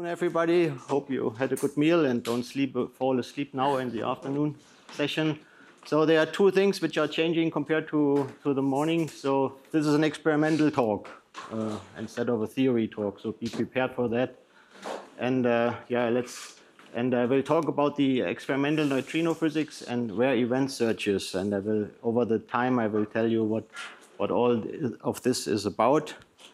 Everybody. Hope you had a good meal and don't fall asleep now in the afternoon session. So there are two things which are changing compared to the morning. So this is an experimental talk instead of a theory talk. So be prepared for that. And I will talk about the experimental neutrino physics and rare event searches. And over the time, I will tell you what all of this is about.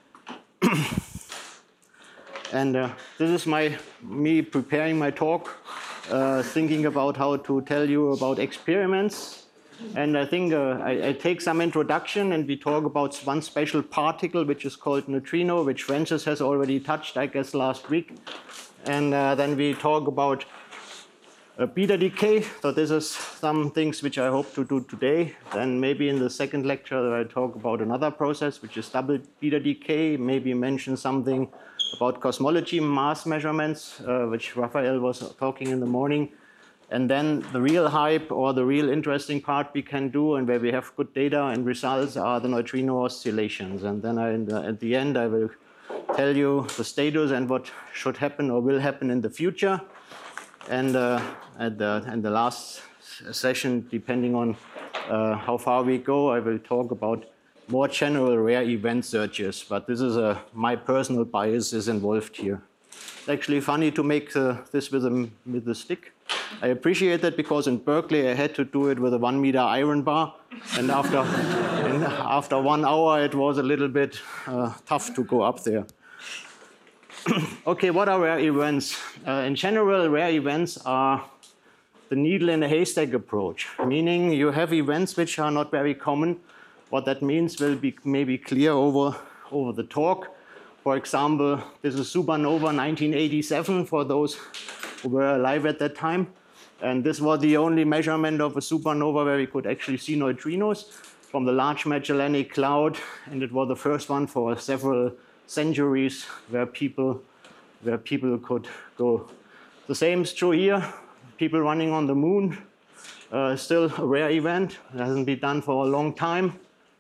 And this is me preparing my talk, thinking about how to tell you about experiments. And I think I take some introduction and we talk about one special particle which is called neutrino, which Francis has already touched, I guess, last week. And then we talk about beta decay. So this is some things which I hope to do today. Then maybe in the second lecture I talk about another process which is double beta decay, maybe mention something about cosmology mass measurements, which Raphael was talking in the morning. And then the real hype or the real interesting part we can do and where we have good data and results are the neutrino oscillations. And then at the end, I will tell you the status and what should happen or will happen in the future. And at the last session, depending on how far we go, I will talk about more general rare event searches, but this is my personal bias is involved here. It's actually funny to make this with a stick. I appreciate that because in Berkeley I had to do it with a 1 meter iron bar, and after 1 hour it was a little bit tough to go up there. Okay, what are rare events? In general, rare events are the needle in a haystack approach, meaning you have events which are not very common. What that means will be maybe clear over the talk. For example, this is supernova 1987 for those who were alive at that time. And this was the only measurement of a supernova where we could actually see neutrinos from the Large Magellanic Cloud. And it was the first one for several centuries where people could go. The same is true here. People running on the moon, still a rare event. It hasn't been done for a long time.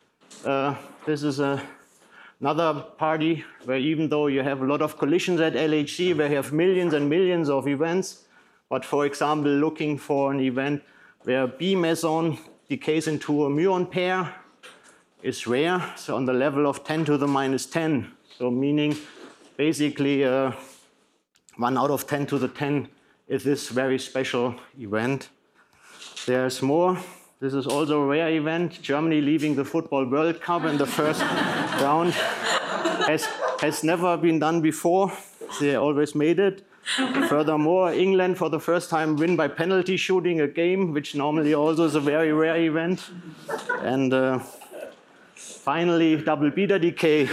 This is another party where even though you have a lot of collisions at LHC, where you have millions and millions of events, but for example, looking for an event where B meson decays into a muon pair is rare, so on the level of 10 to the minus 10. So meaning basically 1 out of 10 to the 10 is this very special event. There's more. This is also a rare event. Germany leaving the Football World Cup in the first round has never been done before. They always made it. Furthermore, England for the first time win by penalty shooting a game, which normally also is a very rare event. And finally, double beta decay.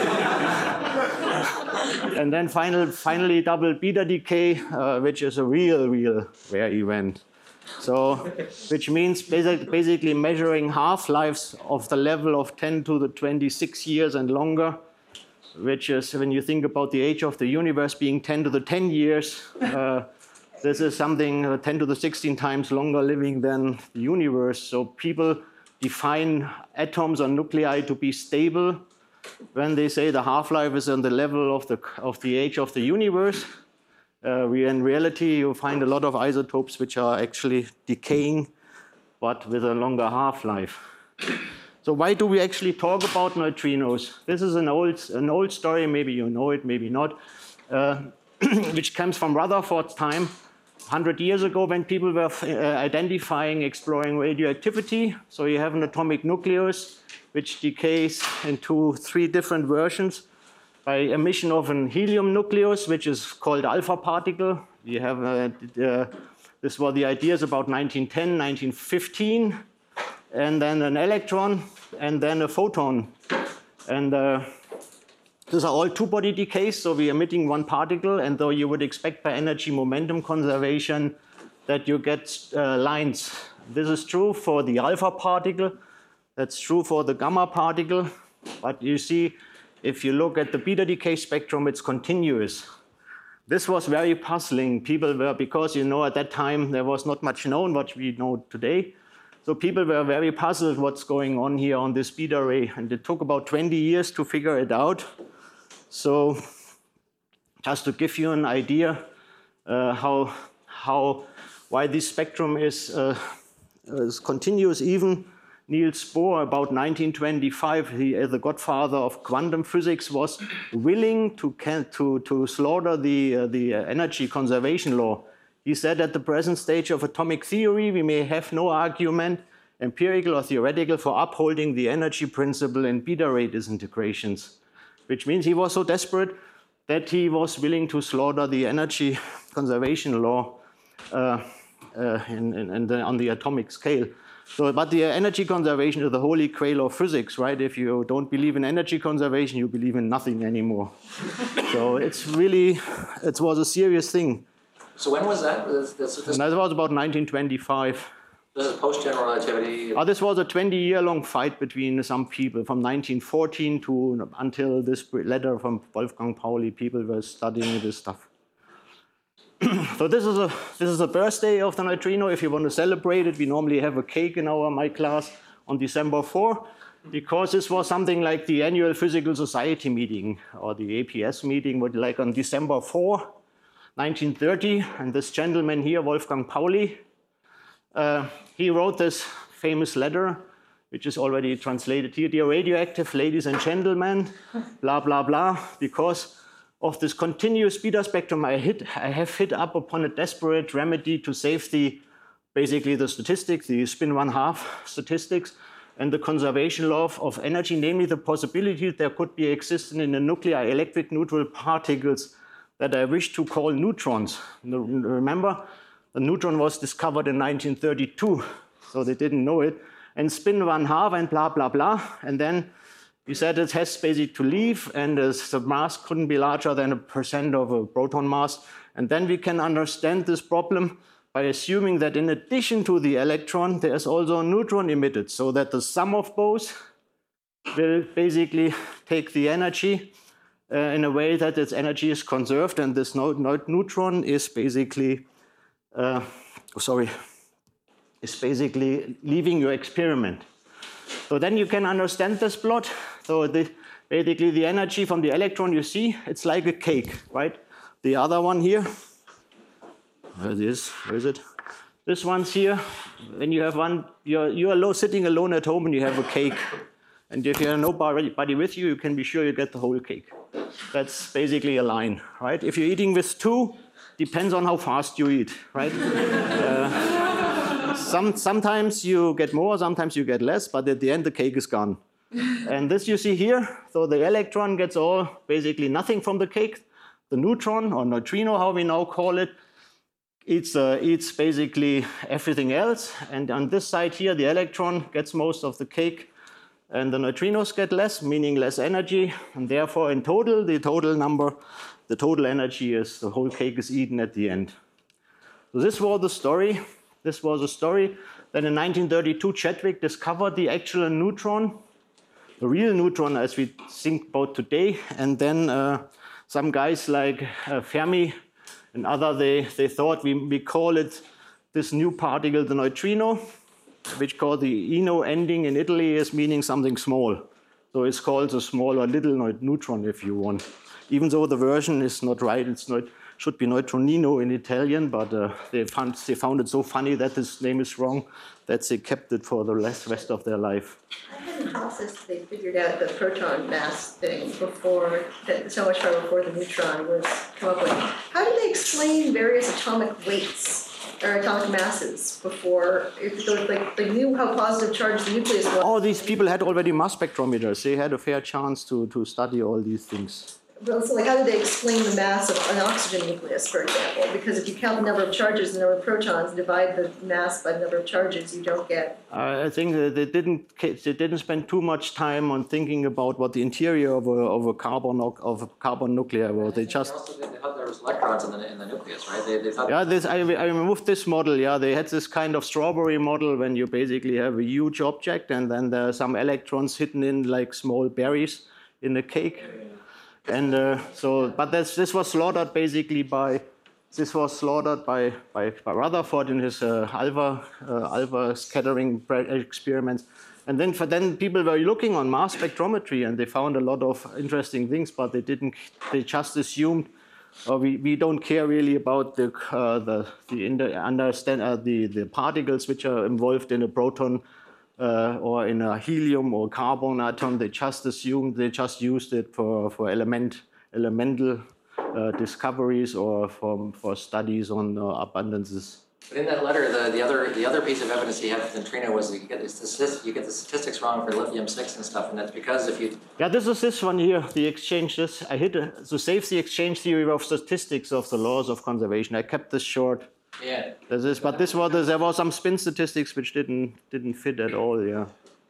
And then finally, double beta decay, which is a real rare event. So, which means basically measuring half-lives of the level of 10 to the 26 years and longer, which is when you think about the age of the universe being 10 to the 10 years, this is something 10 to the 16 times longer living than the universe. So people define atoms or nuclei to be stable when they say the half-life is on the level of the age of the universe. In reality, you find a lot of isotopes which are actually decaying, but with a longer half-life. So why do we actually talk about neutrinos? This is an old story, maybe you know it, maybe not, which comes from Rutherford's time, 100 years ago when people were identifying, exploring radioactivity. So you have an atomic nucleus which decays into 3 different versions. By emission of an helium nucleus, which is called alpha particle. You have this were the ideas about 1910, 1915, and then an electron, and then a photon. And these are all two-body decays, so we're emitting one particle, and though you would expect by energy momentum conservation that you get lines. This is true for the alpha particle. That's true for the gamma particle. But you see, if you look at the beta decay spectrum, it's continuous. This was very puzzling. People were, because at that time there was not much known what we know today. So people were very puzzled what's going on here on this beta ray. And it took about 20 years to figure it out. So just to give you an idea why this spectrum is continuous. Even Niels Bohr, about 1925, the godfather of quantum physics, was willing to slaughter the energy conservation law. He said, at the present stage of atomic theory, we may have no argument, empirical or theoretical, for upholding the energy principle in beta ray disintegrations, which means he was so desperate that he was willing to slaughter the energy conservation law on the atomic scale. So, but the energy conservation is the holy grail of physics, right? If you don't believe in energy conservation, you believe in nothing anymore. So it's really, it was a serious thing. So when was that? That was about 1925. This is post-general relativity? This was a 20-year-long fight between some people from 1914 to until this letter from Wolfgang Pauli. People were studying this stuff. So this is a birthday of the neutrino. If you want to celebrate it, we normally have a cake in my class on December 4, because this was something like the annual Physical Society meeting or the APS meeting, like on December 4, 1930. And this gentleman here, Wolfgang Pauli, he wrote this famous letter, which is already translated here. Dear radioactive ladies and gentlemen, blah, blah, blah, because of this continuous beta spectrum, I have hit up upon a desperate remedy to save basically the statistics, the spin 1/2 statistics, and the conservation law of energy, namely the possibility there could be existent in the nuclei electric neutral particles that I wish to call neutrons. Remember, the neutron was discovered in 1932, so they didn't know it. And spin 1/2 and blah, blah, blah. And then he said it has basically to leave, and the mass couldn't be larger than 1% of a proton mass. And then we can understand this problem by assuming that in addition to the electron, there's also a neutron emitted, so that the sum of both will basically take the energy in a way that its energy is conserved, and this neutron is basically, leaving your experiment. So then you can understand this plot. So basically the energy from the electron, you see, it's like a cake, right? The other one here, where is it? This one's here. When you have one, you're sitting alone at home and you have a cake. And if you have nobody with you, you can be sure you get the whole cake. That's basically a line, right? If you're eating with two, depends on how fast you eat, right? Sometimes you get more, sometimes you get less, but at the end the cake is gone. And this you see here, so the electron gets basically nothing from the cake. The neutron, or neutrino, how we now call it, eats basically everything else. And on this side here, the electron gets most of the cake, and the neutrinos get less, meaning less energy. And therefore, in total, the total energy is the whole cake is eaten at the end. So this was the story. This was a story that in 1932 Chadwick discovered the actual neutron, the real neutron as we think about today. And then some guys like Fermi and others, they thought we call it this new particle the neutrino, which called the ino ending in Italy is meaning something small. So it's called a small or little neutron if you want. Even though the version is not right, should be neutronino in Italian, but they found it so funny that this name is wrong that they kept it for the rest of their life. I had an hypothesis they figured out the proton mass thing so much far before the neutron was come up with. How do they explain various atomic weights or atomic masses before? They knew how positive charged the nucleus was. All these people had already mass spectrometers. They had a fair chance to study all these things. Well, so how did they explain the mass of an oxygen nucleus, for example? Because if you count the number of charges, the number of protons, divide the mass by the number of charges, you don't get. I think that they didn't spend too much time on thinking about what the interior of a carbon nuclei was. They just. They thought there was electrons in the nucleus, right? They thought. Yeah, I removed this model. Yeah, they had this kind of strawberry model when you basically have a huge object and then there are some electrons hidden in like small berries in the cake. And but this was slaughtered basically by Rutherford in his alpha scattering experiments. And then people were looking on mass spectrometry and they found a lot of interesting things, but they just assumed we don't care really about the particles which are involved in a proton or in a helium or carbon atom. They just used it for elemental discoveries or for studies on abundances. But in that letter, the other piece of evidence he had with neutrino was that you get the statistics wrong for lithium-6 and stuff, and that's because if you... Yeah, this is this one here, the exchange. I hit to save the exchange theory of statistics of the laws of conservation. I kept this short. Yeah. But there was some spin statistics which didn't fit at all. Yeah.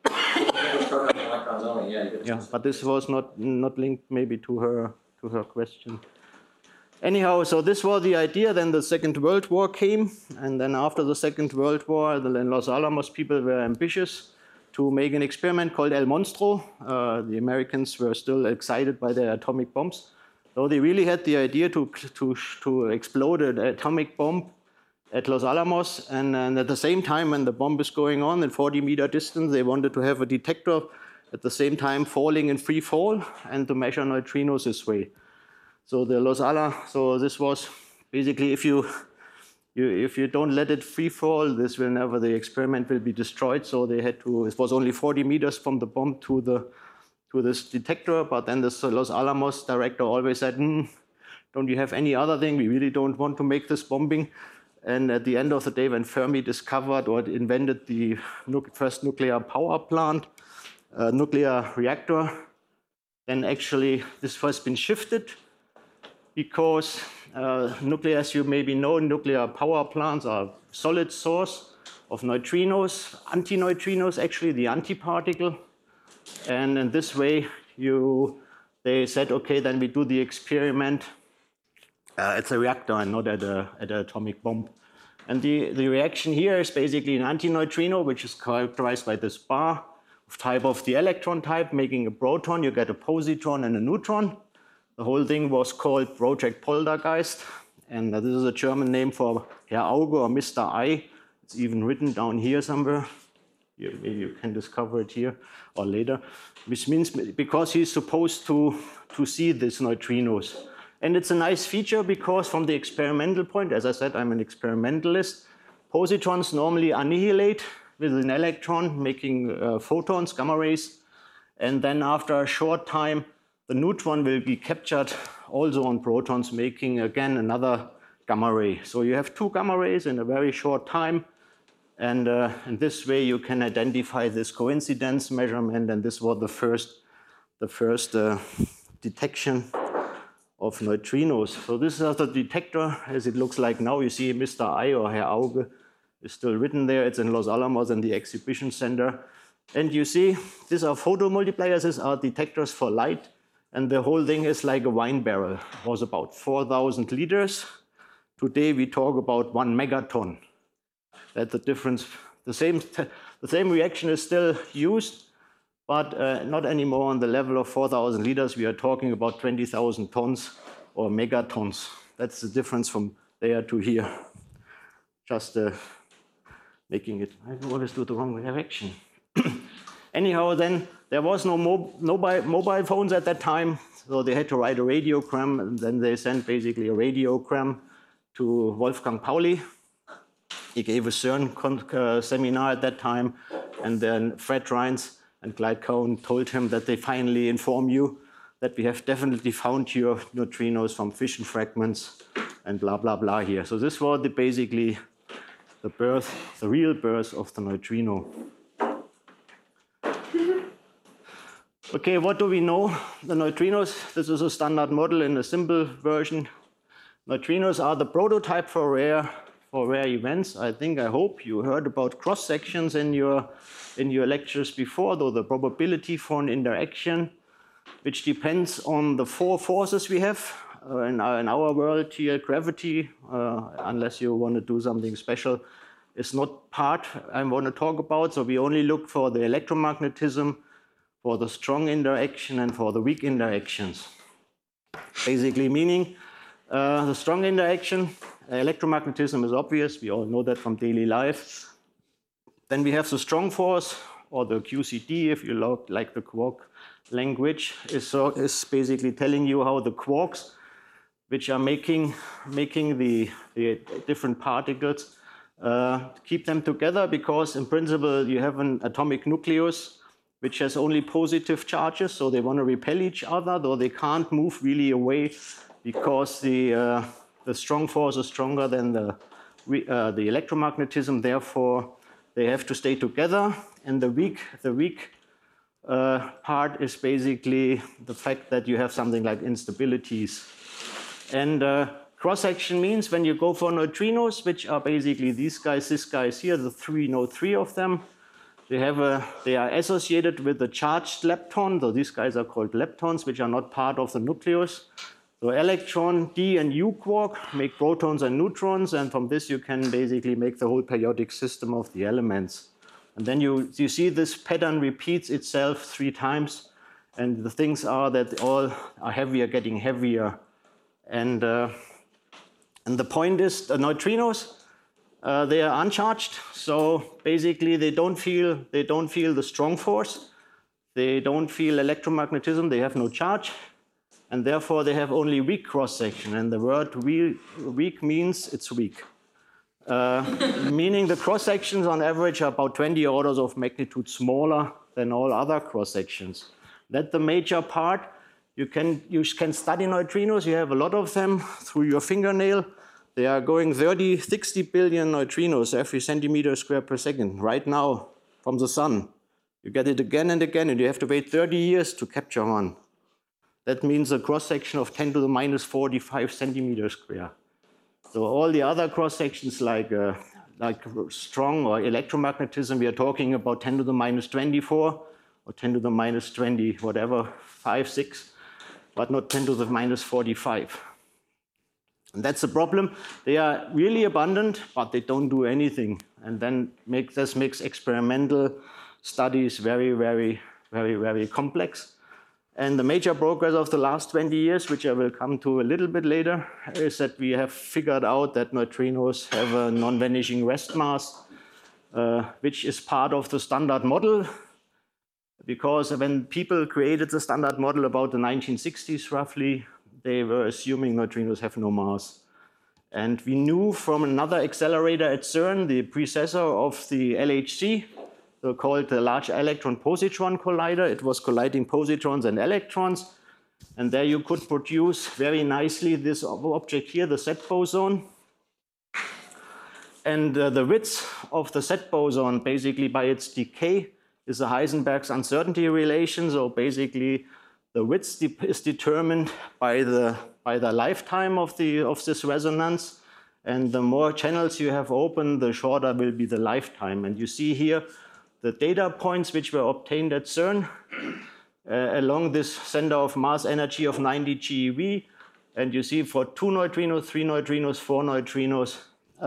Electrons only. Yeah, but this was not linked maybe to her question. Anyhow, so this was the idea. Then the Second World War came, and then after the Second World War, the Los Alamos people were ambitious to make an experiment called El Monstro. The Americans were still excited by their atomic bombs, so they really had the idea to explode an atomic bomb at Los Alamos, and at the same time, when the bomb is going on at 40-meter distance, they wanted to have a detector at the same time falling in free fall and to measure neutrinos this way. So so this was basically if you don't let it free fall, the experiment will be destroyed. So they had to. It was only 40 meters from the bomb to this detector, but then the Los Alamos director always said, "Don't you have any other thing? We really don't want to make this bombing." And at the end of the day, when Fermi discovered or invented the first nuclear power plant, nuclear reactor, then actually this has been shifted. Because nuclear, as you maybe know, nuclear power plants are solid source of neutrinos, antineutrinos, actually the antiparticle. And in this way, they said, okay, then we do the experiment at a reactor and not at an atomic bomb. And the reaction here is basically an antineutrino, which is characterized by this bar of the electron type, making a proton. You get a positron and a neutron. The whole thing was called Project Poltergeist, and this is a German name for Herr Auge or Mr. Eye. It's even written down here somewhere. Maybe you can discover it here or later, which means because he's supposed to see these neutrinos. And it's a nice feature because from the experimental point, as I said, I'm an experimentalist, positrons normally annihilate with an electron, making photons, gamma rays, and then after a short time, the neutron will be captured also on protons, making again another gamma ray. So you have two gamma rays in a very short time. And in this way, you can identify this coincidence measurement. And this was the first detection of neutrinos. So this is the detector as it looks like now. You see Mr. Eye or Herr Auge is still written there. It's in Los Alamos in the exhibition center. And you see, these are photomultipliers. These are detectors for light. And the whole thing is like a wine barrel. It was about 4,000 liters. Today we talk about 1 megaton. That's the difference. The same reaction is still used, but not anymore on the level of 4,000 liters. We are talking about 20,000 tons or megatons. That's the difference from there to here. Just making it. I always do the wrong direction. Anyhow, then there was no mobile phones at that time, so they had to write a radiogram, and then they sent basically a radiogram to Wolfgang Pauli. He gave a CERN seminar at that time, and then Fred Rines and Clyde Cowan told him that they finally inform you that we have definitely found your neutrinos from fission fragments and blah, blah, blah here. So this was basically the real birth of the neutrino. Okay, what do we know? The neutrinos, this is a standard model in a simple version. Neutrinos are the prototype for rare events. I hope you heard about cross sections in your lectures before, though the probability for an interaction, which depends on the four forces we have in our world here. Gravity, unless you want to do something special, is not part I want to talk about. So we only look for the electromagnetism, for the strong interaction, and for the weak interactions. Basically meaning the strong interaction, electromagnetism is obvious. We all know that from daily life. Then we have the strong force, or the QCD, if you like the quark language, is basically telling you how the quarks which are making the different particles, keep them together, because in principle you have an atomic nucleus which has only positive charges, so they want to repel each other, though they can't move really away because the strong force is stronger than the electromagnetism. Therefore, they have to stay together. And the weak part is basically the fact that you have something like instabilities. And cross-section means when you go for neutrinos, which are basically these guys, this guys here, the three of them, they are associated with the charged lepton. So these guys are called leptons, which are not part of the nucleus. So electron, d and u quark make protons and neutrons, and from this you can basically make the whole periodic system of the elements. And then you see this pattern repeats itself 3 times, and the things are that all are heavier, getting heavier. And the point is, the neutrinos, they are uncharged, so basically they don't feel the strong force, they don't feel electromagnetism, they have no charge, and therefore they have only weak cross-section. And the word weak means it's weak. Meaning the cross-sections on average are about 20 orders of magnitude smaller than all other cross-sections. That's the major part. You can study neutrinos, you have a lot of them through your fingernail. They are going 30, 60 billion neutrinos every centimeter square per second right now from the sun. You get it again and again, and you have to wait 30 years to capture one. That means a cross-section of 10 to the minus 45 centimeters square. So all the other cross-sections like strong or electromagnetism, we are talking about 10 to the minus 24 or 10 to the minus 20, whatever, 5, 6, but not 10 to the minus 45. And that's the problem. They are really abundant, but they don't do anything. And then this makes experimental studies very, very, very, very complex. And the major progress of the last 20 years, which I will come to a little bit later, is that we have figured out that neutrinos have a non-vanishing rest mass, which is part of the Standard Model. Because when people created the Standard Model about the 1960s roughly, they were assuming neutrinos have no mass. And we knew from another accelerator at CERN, the predecessor of the LHC, called the Large Electron Positron Collider. It was colliding positrons and electrons. And there you could produce very nicely this object here, the Z boson. And the width of the Z boson, basically by its decay, is the Heisenberg's uncertainty relation. So basically, the width is determined by the lifetime of this resonance. And the more channels you have open, the shorter will be the lifetime. And you see here the data points which were obtained at CERN along this center of mass energy of 90 GeV. And you see for 2 neutrinos, 3 neutrinos, 4 neutrinos,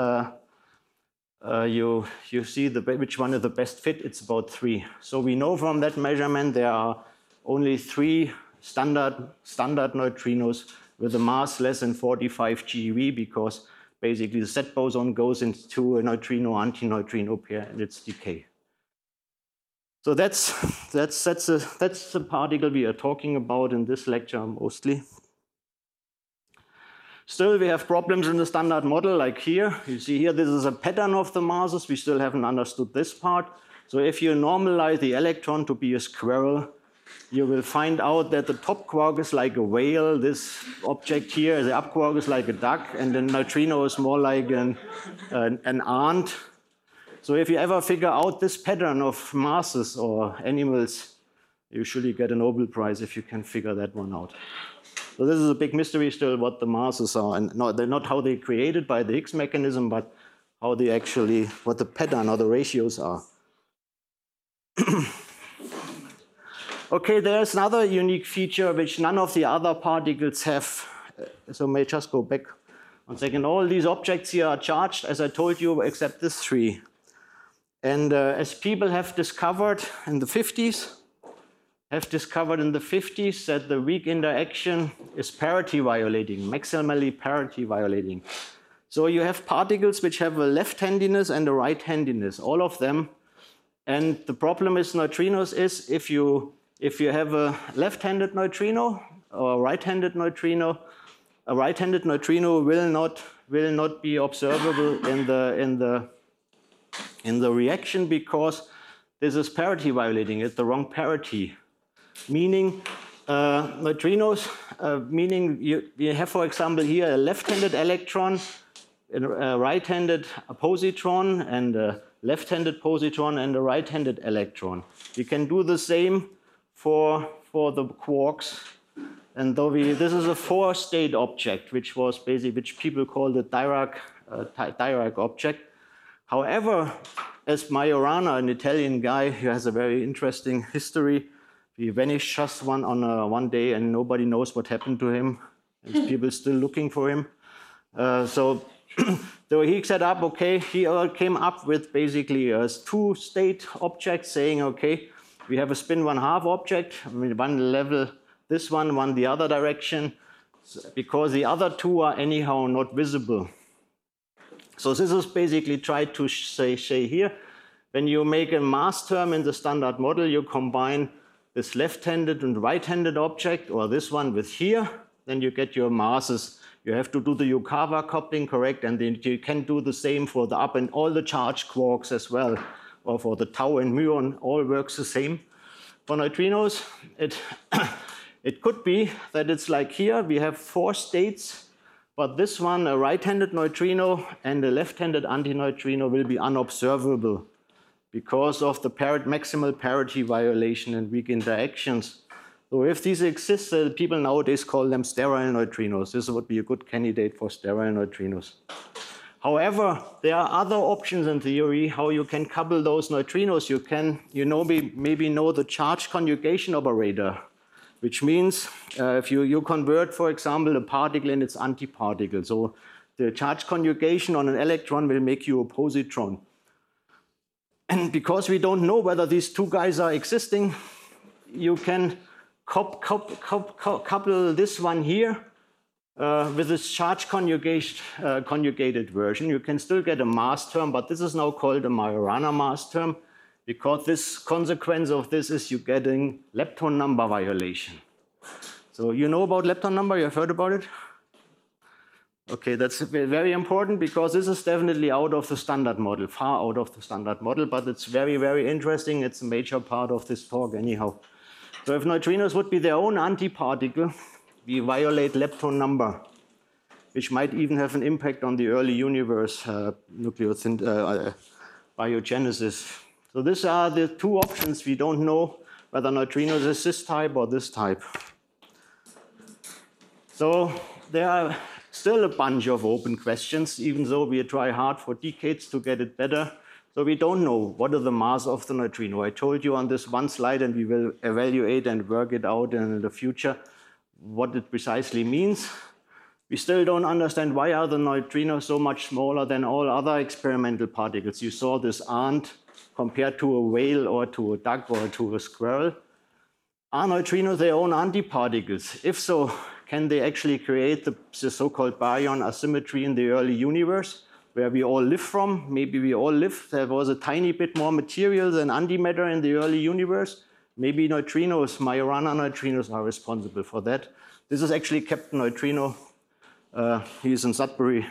you see which one is the best fit. It's about 3. So we know from that measurement there are only 3 standard neutrinos with a mass less than 45 GeV, because basically the Z boson goes into a neutrino-antineutrino pair and its decay. So that's the particle we are talking about in this lecture mostly. Still, we have problems in the Standard Model, like here. You see here, this is a pattern of the masses. We still haven't understood this part. So if you normalize the electron to be a squirrel, you will find out that the top quark is like a whale. This object here, the up quark is like a duck, and the neutrino is more like an ant. So if you ever figure out this pattern of masses or animals, you usually get a Nobel Prize if you can figure that one out. So this is a big mystery still, what the masses are, and not how they created by the Higgs mechanism, but how they actually, what the pattern or the ratios are. Okay, there's another unique feature which none of the other particles have. So may I just go back 1 second. All these objects here are charged, as I told you, except this 3. And as people have discovered in the 50s, that the weak interaction is parity violating, maximally parity violating. So you have particles which have a left-handedness and a right-handedness, all of them. And the problem with neutrinos is if you have a left-handed neutrino or a right-handed neutrino, a right-handed neutrino will not be observable in the reaction because this is parity violating. It's the wrong parity. Meaning neutrinos, meaning you have, for example, here a left-handed electron, a right-handed positron, and a left-handed positron and a right-handed electron. We can do the same for the quarks. And though this is a four-state object, which people call the Dirac object. However, as Majorana, an Italian guy who has a very interesting history, he vanished just one day, and nobody knows what happened to him. And people still looking for him. So he set up, okay, he came up with basically a two-state object, saying, okay, we have a spin 1/2 object, one level this one the other direction, because the other two are anyhow not visible. So this is basically tried to say here, when you make a mass term in the standard model, you combine this left-handed and right-handed object, or this one with here, then you get your masses. You have to do the Yukawa coupling correct, and then you can do the same for the up and all the charged quarks as well, or for the tau and muon, all works the same. For neutrinos, it could be that it's like here, we have four states, but this one, a right-handed neutrino and a left-handed antineutrino, will be unobservable because of the maximal parity violation and weak interactions. So if these exist, people nowadays call them sterile neutrinos. This would be a good candidate for sterile neutrinos. However, there are other options in theory how you can couple those neutrinos. Maybe know the charge conjugation operator, which means if you convert, for example, a particle and its antiparticle. So the charge conjugation on an electron will make you a positron. And because we don't know whether these two guys are existing, you can couple this one here with this charge conjugated version. You can still get a mass term, but this is now called a Majorana mass term, because this consequence of this is you're getting lepton number violation. So you know about lepton number? You have heard about it? Okay, that's very important because this is definitely out of the standard model, far out of the standard model, but it's very, very interesting. It's a major part of this talk anyhow. So if neutrinos would be their own antiparticle, we violate lepton number, which might even have an impact on the early universe biogenesis. So these are the two options. We don't know whether neutrinos is this type or this type. So there are still a bunch of open questions, even though we try hard for decades to get it better. So we don't know what are the mass of the neutrino. I told you on this one slide, and we will evaluate and work it out in the future, what it precisely means. We still don't understand why are the neutrinos so much smaller than all other experimental particles. You saw this ant compared to a whale or to a duck or to a squirrel. Are neutrinos their own antiparticles? If so, can they actually create the so-called baryon asymmetry in the early universe, where we all live from? Maybe we all live. There was a tiny bit more material than antimatter in the early universe. Maybe neutrinos, Majorana neutrinos, are responsible for that. This is actually Captain Neutrino. He's in Sudbury.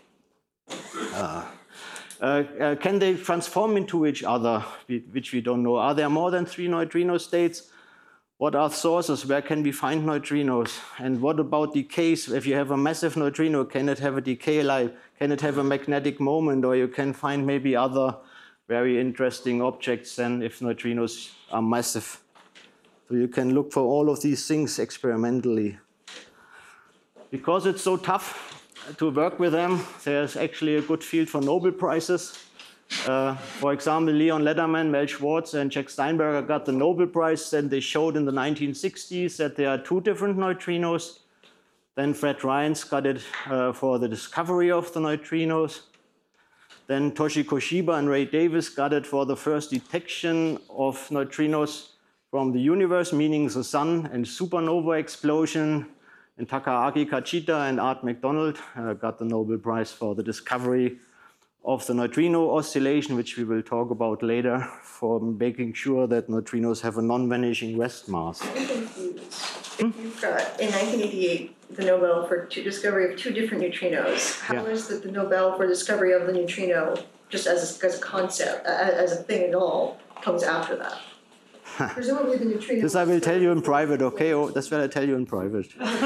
Can they transform into each other, which we don't know? Are there more than 3 neutrino states? What are sources? Where can we find neutrinos? And what about decays? If you have a massive neutrino, can it have a decay life? Can it have a magnetic moment? Or you can find maybe other very interesting objects than if neutrinos are massive. So you can look for all of these things experimentally. Because it's so tough to work with them, there's actually a good field for Nobel Prizes. For example, Leon Lederman, Mel Schwartz, and Jack Steinberger got the Nobel Prize, and they showed in the 1960s that there are 2 different neutrinos. Then Fred Rines got it for the discovery of the neutrinos. Then Toshiko Shiba and Ray Davis got it for the first detection of neutrinos from the universe, meaning the sun and supernova explosion. And Takaaki Kachita and Art McDonald got the Nobel Prize for the discovery of the neutrino oscillation, which we will talk about later, for making sure that neutrinos have a non-vanishing rest mass. in 1988 the Nobel for discovery of 2 different neutrinos. How is it the Nobel for discovery of the neutrino, just as a concept, as a thing at all, comes after that? Presumably the neutrino. This I will tell you in private, okay? Oh, that's what I tell you in private.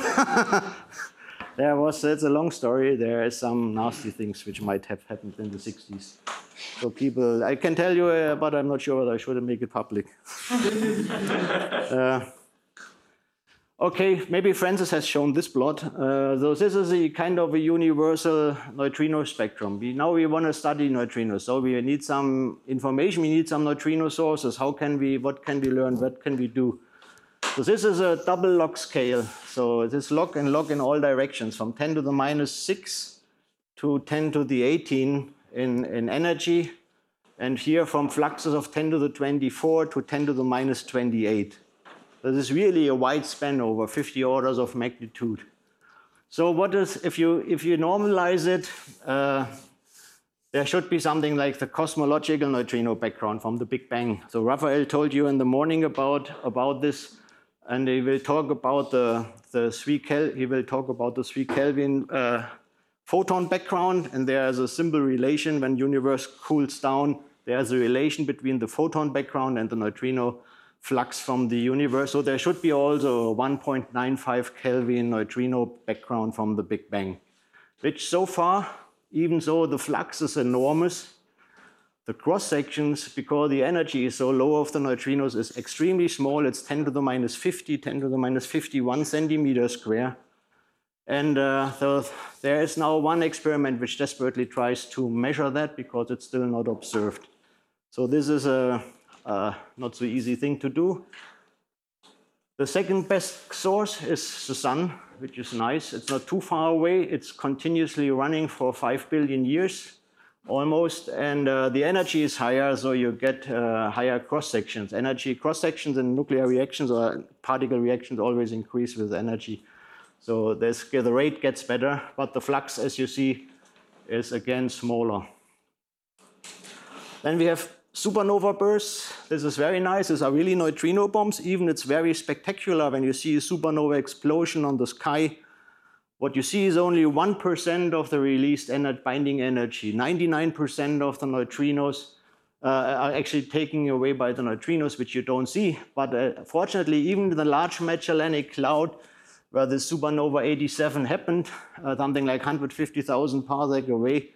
It's a long story. There are some nasty things which might have happened in the 60s. So people, I can tell you, but I'm not sure whether I should make it public. Okay, maybe Francis has shown this plot. So this is a kind of a universal neutrino spectrum. Now we want to study neutrinos, so we need some information. We need some neutrino sources. What can we learn? What can we do? So this is a double log scale. So this log in all directions, from 10 to the minus 6 to 10 to the 18 in energy. And here from fluxes of 10 to the 24 to 10 to the minus 28. So this is really a wide span over 50 orders of magnitude. So if you normalize it, there should be something like the cosmological neutrino background from the Big Bang. So Raphael told you in the morning about this, and he will talk about the 3 Kelvin photon background, and there is a simple relation. When universe cools down, there is a relation between the photon background and the neutrino flux from the universe. So there should be also a 1.95 Kelvin neutrino background from the Big Bang, which so far, even though the flux is enormous, the cross sections, because the energy is so low of the neutrinos, is extremely small. It's 10 to the minus 50, 10 to the minus 51 centimeters square. And so there is now one experiment which desperately tries to measure that because it's still not observed. So this is a not so easy thing to do. The second best source is the sun, which is nice. It's not too far away. It's continuously running for 5 billion years, almost. And the energy is higher, so you get higher cross-sections. Energy cross-sections in nuclear reactions or particle reactions always increase with energy. So the rate gets better, but the flux, as you see, is again smaller. Then we have supernova bursts. This is very nice. These are really neutrino bombs. Even it's very spectacular when you see a supernova explosion on the sky. What you see is only 1% of the released binding energy. 99% of the neutrinos are actually taken away by the neutrinos, which you don't see. But fortunately, even the Large Magellanic Cloud, where the supernova 87 happened, something like 150,000 parsec away,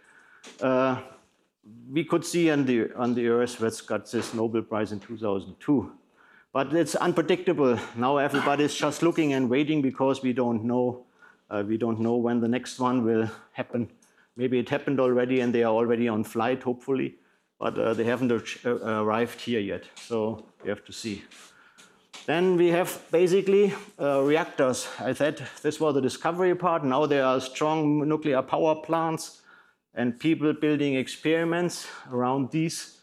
we could see on the Earth what's got this Nobel Prize in 2002. But it's unpredictable. Now everybody's just looking and waiting because we don't know when the next one will happen. Maybe it happened already and they are already on flight, hopefully, but they haven't arrived here yet. So we have to see. Then we have basically reactors. I said this was the discovery part. Now there are strong nuclear power plants and people building experiments around these.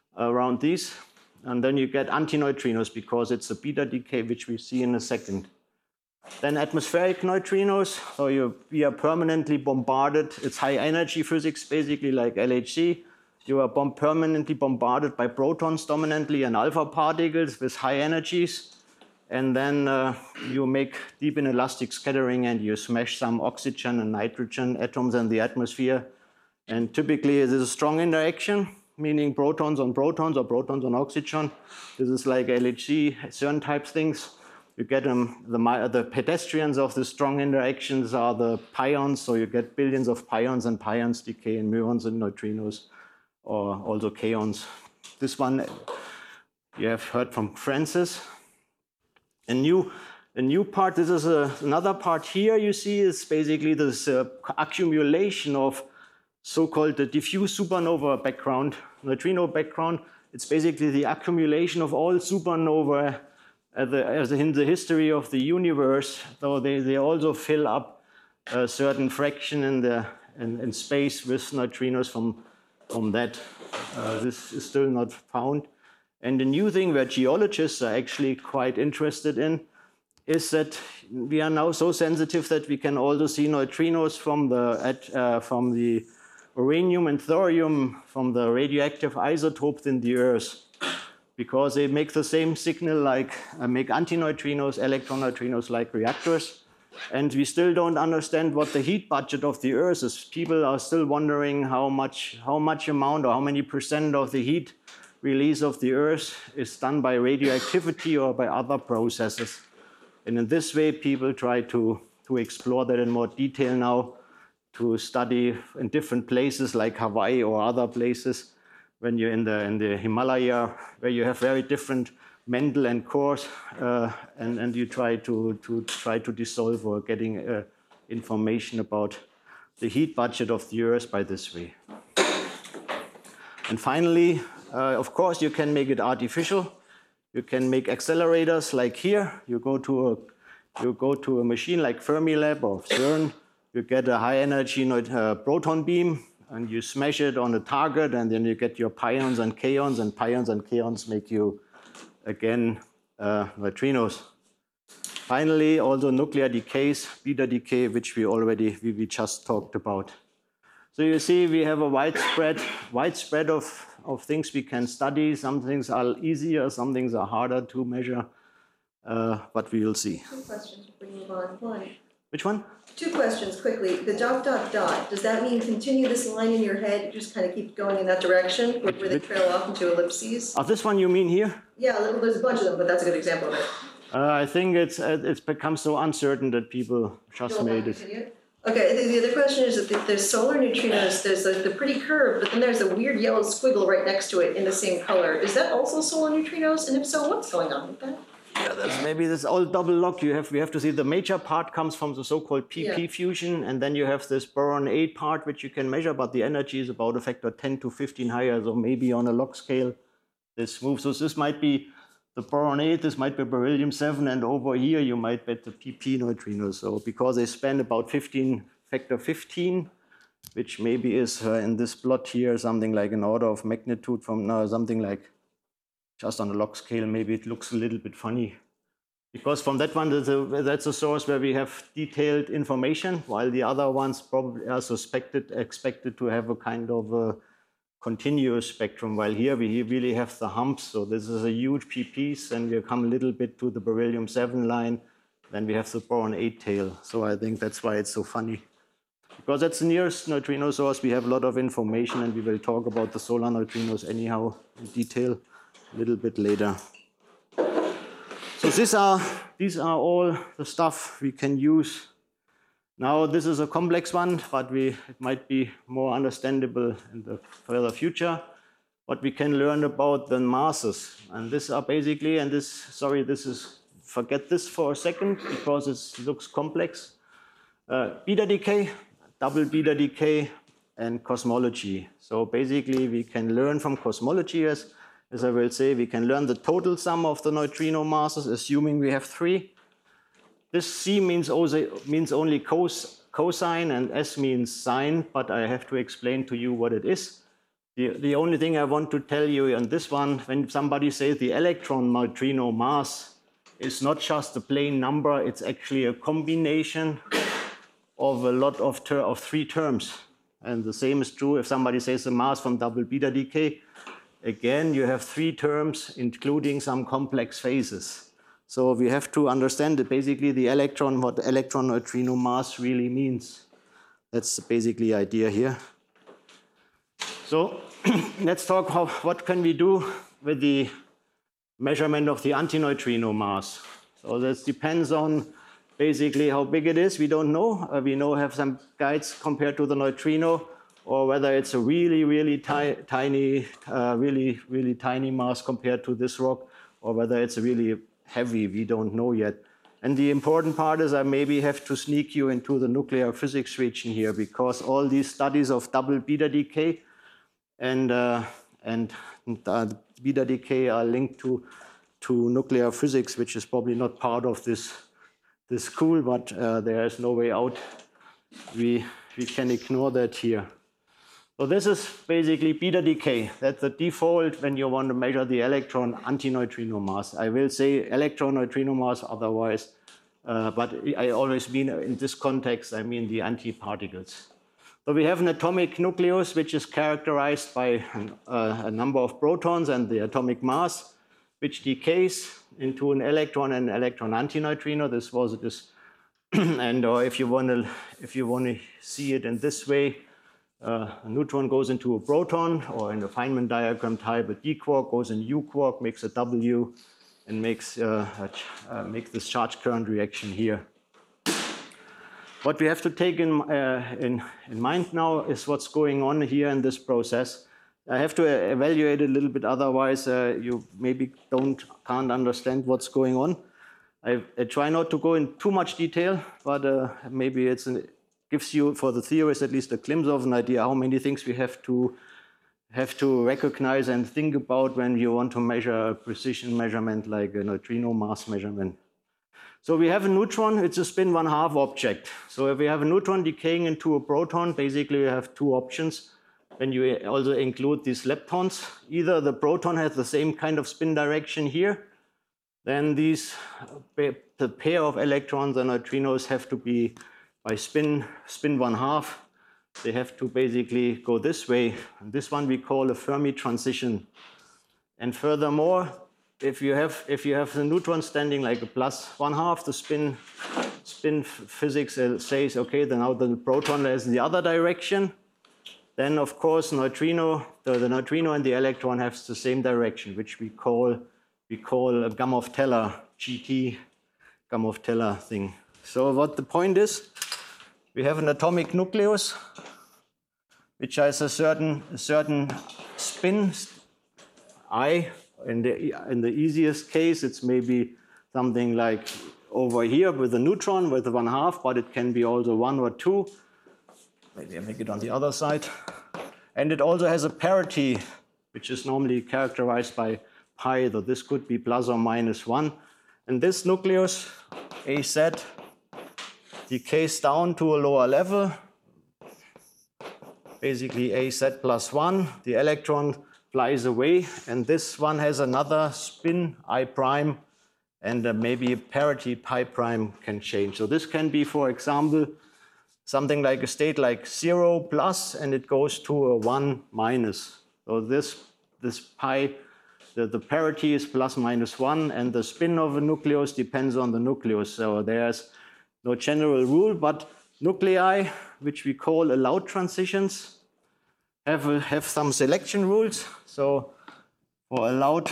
And then you get antineutrinos because it's a beta decay, which we see in a second. Then atmospheric neutrinos, so we are permanently bombarded. It's high energy physics, basically like LHC. You are permanently bombarded by protons dominantly and alpha particles with high energies. And then you make deep inelastic scattering and you smash some oxygen and nitrogen atoms in the atmosphere. And typically there's a strong interaction, meaning protons on protons or protons on oxygen. This is like LHC, CERN type things. You get the pedestrians of the strong interactions are the pions, so you get billions of pions, and pions decay in muons and neutrinos, or also kaons. This one you have heard from Francis. A new part, this is another part here you see is basically this accumulation of so-called the diffuse supernova background, neutrino background. It's basically the accumulation of all supernova in the history of the universe, though they also fill up a certain fraction in space with neutrinos from that. This is still not found. And the new thing where geologists are actually quite interested in is that we are now so sensitive that we can also see neutrinos from the uranium and thorium, from the radioactive isotopes in the Earth. because they make the same signal like make antineutrinos, electron neutrinos like reactors. And we still don't understand what the heat budget of the Earth is. People are still wondering how much amount or how many % of the heat release of the Earth is done by radioactivity or by other processes. And in this way, people try to explore that in more detail now, to study in different places like Hawaii or other places, when you're in the Himalaya, where you have very different mantle and cores, and you try to dissolve or getting information about the heat budget of the Earth by this way. And finally, of course, you can make it artificial. You can make accelerators like here. You go to a machine like Fermilab or CERN. You get a high energy proton beam, and you smash it on a target, and then you get your pions and kaons make you, again, neutrinos. Finally, also nuclear decays, beta decay, which we just talked about. So you see, we have a widespread of things we can study. Some things are easier, some things are harder to measure, but we will see. 2 questions before you move on. One. Which one? 2 questions quickly. The ... does that mean continue this line in your head, just kind of keep going in that direction, where they trail off into ellipses? Oh, this one you mean here? Yeah, there's a bunch of them, but that's a good example of it. I think it's become so uncertain that people just made it. Continue? Okay, the other question is that there's solar neutrinos, there's the pretty curve, but then there's a weird yellow squiggle right next to it in the same color. Is that also solar neutrinos? And if so, what's going on with that? Yeah, that's maybe this old double lock. We have to see the major part comes from the so-called PP fusion, and then you have this boron 8 part, which you can measure, but the energy is about a factor 10 to 15 higher, so maybe on a log scale this moves. So this might be the boron 8, this might be beryllium 7, and over here you might get the PP neutrinos. So because they span about factor 15, which maybe is in this plot here something like an order of magnitude from something like just on a log scale, maybe it looks a little bit funny. Because from that one, that's a source where we have detailed information, while the other ones probably are expected to have a kind of a continuous spectrum, while here we really have the humps. So this is a huge PPs, and we come a little bit to the beryllium 7 line, then we have the boron 8 tail. So I think that's why it's so funny. Because that's the nearest neutrino source, we have a lot of information, and we will talk about the solar neutrinos anyhow in detail a little bit later. So these are all the stuff we can use. Now this is a complex one, but it might be more understandable in the further future. What we can learn about the masses, and these are basically, forget this for a second because it looks complex. Beta decay, double beta decay, and cosmology. So basically we can learn from cosmology, as I will say, we can learn the total sum of the neutrino masses, assuming we have 3. This C means only cosine and S means sine, but I have to explain to you what it is. The only thing I want to tell you on this one, when somebody says the electron neutrino mass is not just a plain number, it's actually a combination of a lot of 3 terms. And the same is true if somebody says the mass from double beta decay. Again, you have 3 terms, including some complex phases. So we have to understand that basically what the electron neutrino mass really means. That's basically the idea here. So let's talk what can we do with the measurement of the antineutrino mass. So this depends on basically how big it is. We don't know. We have some guides compared to the neutrino, or whether it's a really tiny mass compared to this rock, or whether it's really heavy, we don't know yet. And the important part is I maybe have to sneak you into the nuclear physics region here, because all these studies of double beta decay and beta decay are linked to nuclear physics, which is probably not part of this school, but there is no way out. We can ignore that here. So this is basically beta decay. That's the default when you want to measure the electron antineutrino mass. I will say electron neutrino mass otherwise, but I always mean in this context, I mean the antiparticles. So we have an atomic nucleus, which is characterized by a number of protons and the atomic mass. which decays into an electron and electron antineutrino. This was this, and if you want to see it in this way, a neutron goes into a proton, or in the Feynman diagram type, a d quark goes in u quark, makes a W, and makes this charge current reaction here. What we have to take in mind now is what's going on here in this process. I have to evaluate it a little bit, otherwise you maybe can't understand what's going on. I try not to go in too much detail, but maybe it gives you, for the theorists at least, a glimpse of an idea how many things we have to recognize and think about when you want to measure a precision measurement like a neutrino mass measurement. So we have a neutron, it's a spin 1/2 object. So if we have a neutron decaying into a proton, basically we have two options. When you also include these leptons, either the proton has the same kind of spin direction here, then the pair of electrons and neutrinos have to be by spin 1/2. They have to basically go this way. And this one we call a Fermi transition. And furthermore, if you have the neutron standing like a plus 1/2, the spin physics says, okay, then now the proton is in the other direction. Then of course the neutrino and the electron have the same direction, which we call a Gamow-Teller, GT Gamow-Teller thing. So what the point is, we have an atomic nucleus which has a certain spin I. In the easiest case, it's maybe something like over here with a neutron with a 1/2, but it can be also 1 or 2. Maybe I make it on the other side. And it also has a parity, which is normally characterized by pi, so this could be plus or minus 1. And this nucleus, AZ, decays down to a lower level, basically AZ plus 1. The electron flies away, and this one has another spin I prime, and maybe a parity pi prime can change. So this can be, for example, something like a state like 0 plus, and it goes to a 1 minus. So this pi, the parity is plus minus 1, and the spin of a nucleus depends on the nucleus. So there's no general rule, but nuclei, which we call allowed transitions, have some selection rules. So for allowed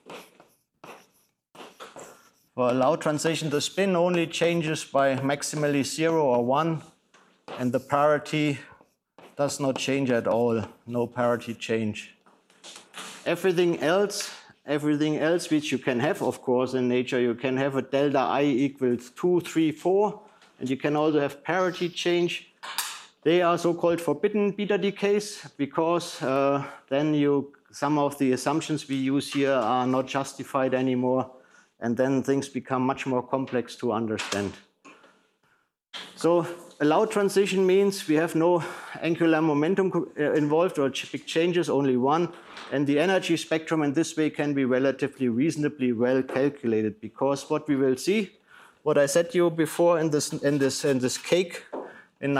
transition, the spin only changes by maximally 0 or 1, and the parity does not change at all, no parity change. Everything else which you can have, of course, in nature, you can have a delta I equals 2, 3, 4, and you can also have parity change. They are so-called forbidden beta decays because then some of the assumptions we use here are not justified anymore, and then things become much more complex to understand. So allowed transition means we have no angular momentum involved or big changes, only one, and the energy spectrum in this way can be relatively reasonably well calculated, because what we will see, what I said to you before in this cake in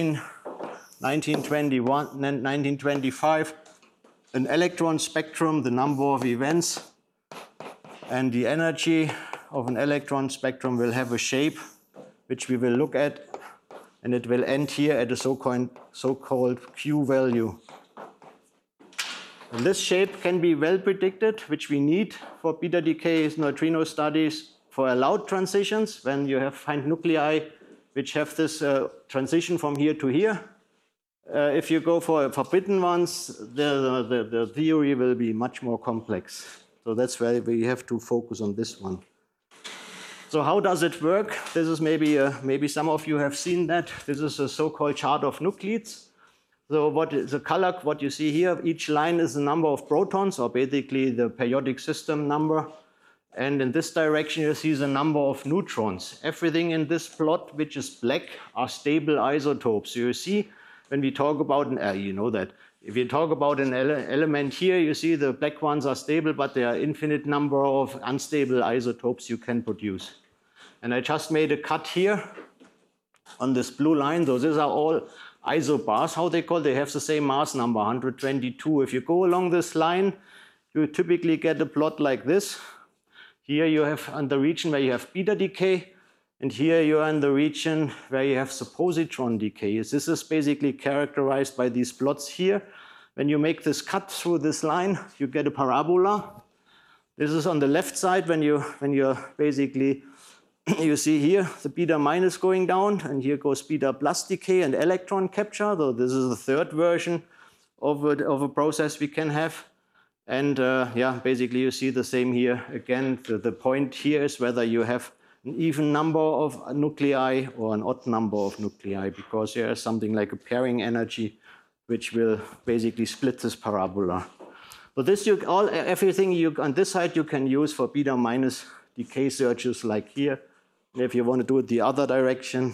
1925, an electron spectrum, the number of events, and the energy of an electron spectrum will have a shape which we will look at, and it will end here at a so-called Q value. And this shape can be well predicted, which we need for beta decay neutrino studies for allowed transitions, when you find nuclei which have this transition from here to here. If you go for forbidden ones, the theory will be much more complex. So that's why we have to focus on this one. So how does it work? This is maybe some of you have seen that. This is a so-called chart of nuclides. So what you see here, each line is the number of protons, or basically the periodic system number. And in this direction, you see the number of neutrons. Everything in this plot, which is black, are stable isotopes. So you see, when we talk about you know that. If you talk about an element here, you see the black ones are stable, but there are infinite number of unstable isotopes you can produce. And I just made a cut here on this blue line. So these are all isobars, how they call. They have the same mass number, 122. If you go along this line, you typically get a plot like this. Here you have on the region where you have beta decay, and here you are in the region where you have the positron decay. This is basically characterized by these plots here. When you make this cut through this line, you get a parabola. This is on the left side when you're basically, you see here the beta minus going down, and here goes beta plus decay and electron capture. So this is the third version of a process we can have. And yeah, basically you see the same here. Again, the point here is whether you have an even number of nuclei or an odd number of nuclei, because there is something like a pairing energy which will basically split this parabola. So this everything on this side you can use for beta minus decay searches like here. If you want to do it the other direction,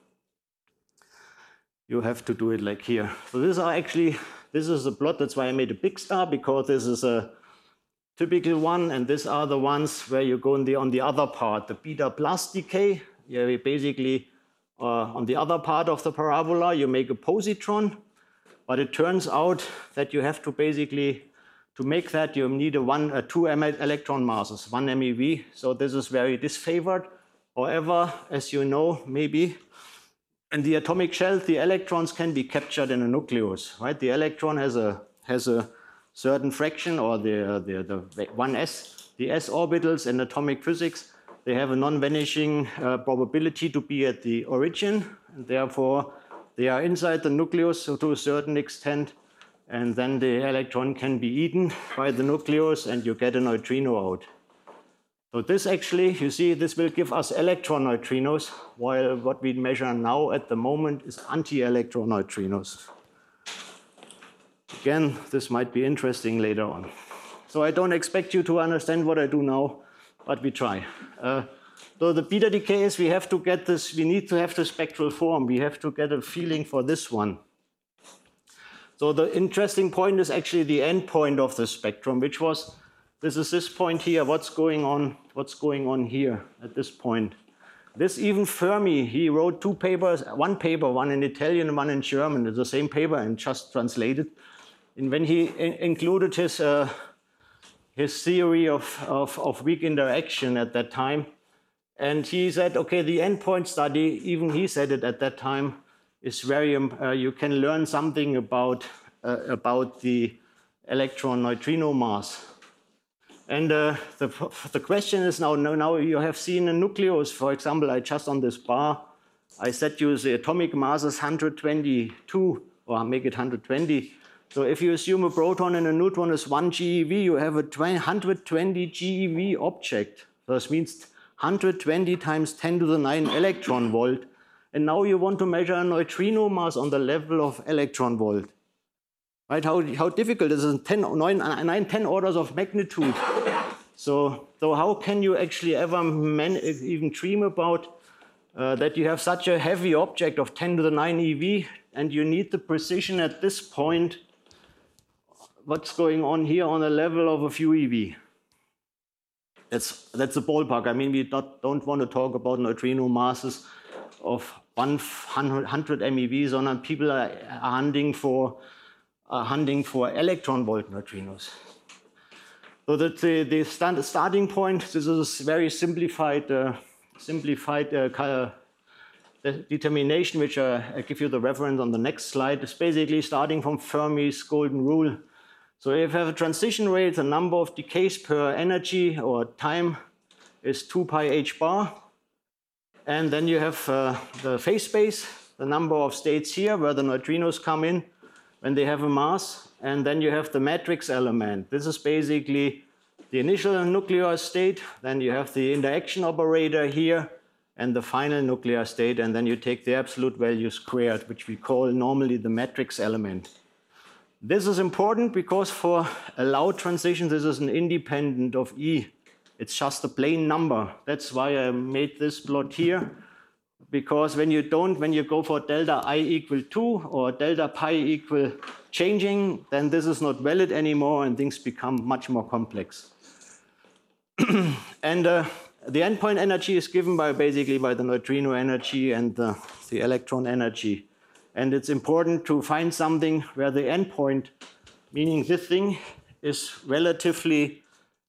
you have to do it like here. So this is a plot, that's why I made a big star, because this is a typical one, and these are the ones where you go on the other part, the beta plus decay. You basically, on the other part of the parabola, you make a positron, but it turns out that you have to basically, to make that, you need two electron masses, 1 MeV. So this is very disfavored. However, as you know, maybe, in the atomic shell, the electrons can be captured in a nucleus, right? The electron has a certain fraction, or the 1s, the s orbitals in atomic physics, they have a non-vanishing probability to be at the origin, and therefore they are inside the nucleus to a certain extent, and then the electron can be eaten by the nucleus and you get a neutrino out. So this actually, you see, this will give us electron neutrinos, while what we measure now at the moment is anti-electron neutrinos. Again, this might be interesting later on. So I don't expect you to understand what I do now, but we try. So the beta decay is, we have to get this, we need to have the spectral form. We have to get a feeling for this one. So the interesting point is actually the end point of the spectrum, which was, this is this point here. What's going on here at this point? This even Fermi, he wrote two papers, one paper, one in Italian and one in German. It's the same paper and just translated. And when he included his theory of weak interaction at that time, and he said, okay, the endpoint study, even he said it at that time, is very, you can learn something about the electron neutrino mass. And the question is now you have seen a nucleus, for example, I just on this bar, I set you the atomic mass is 122, or make it 120. So if you assume a proton and a neutron is 1 GeV, you have a 120 GeV object. So this means 120 times 10 to the 9 electron volt. And now you want to measure a neutrino mass on the level of electron volt. Right? How difficult is it? 10 orders of magnitude. So how can you actually ever even dream about that you have such a heavy object of 10 to the 9 eV, and you need the precision at this point, what's going on here on a level of a few eV? That's a ballpark. I mean, we don't want to talk about neutrino masses of 100 MeV, and people are hunting for electron volt neutrinos. So that's the starting point. This is a very simplified determination, which I give you the reference on the next slide. It's basically starting from Fermi's golden rule. So if you have a transition rate, the number of decays per energy or time is 2 pi h bar. And then you have the phase space, the number of states here where the neutrinos come in when they have a mass. And then you have the matrix element. This is basically the initial nuclear state. Then you have the interaction operator here and the final nuclear state. And then you take the absolute value squared, which we call normally the matrix element. This is important because for allowed transition, this is an independent of E. It's just a plain number. That's why I made this plot here. Because when you go for delta I equal 2 or delta pi equal changing, then this is not valid anymore and things become much more complex. And the endpoint energy is given basically by the neutrino energy and the electron energy. And it's important to find something where the endpoint, meaning this thing, is relatively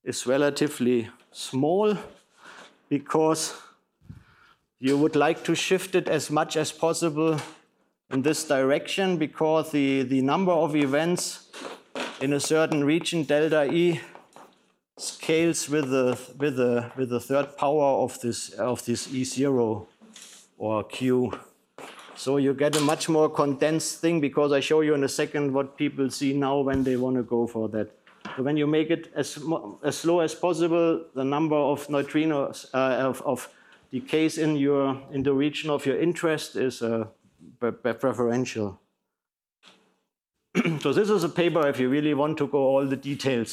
small, because you would like to shift it as much as possible in this direction, because the number of events in a certain region, delta E, scales with the third power of this E0 or Q. So you get a much more condensed thing, because I show you in a second what people see now when they want to go for that. So when you make it as slow as possible, the number of neutrinos of decays in the region of your interest is preferential. So this is a paper if you really want to go all the details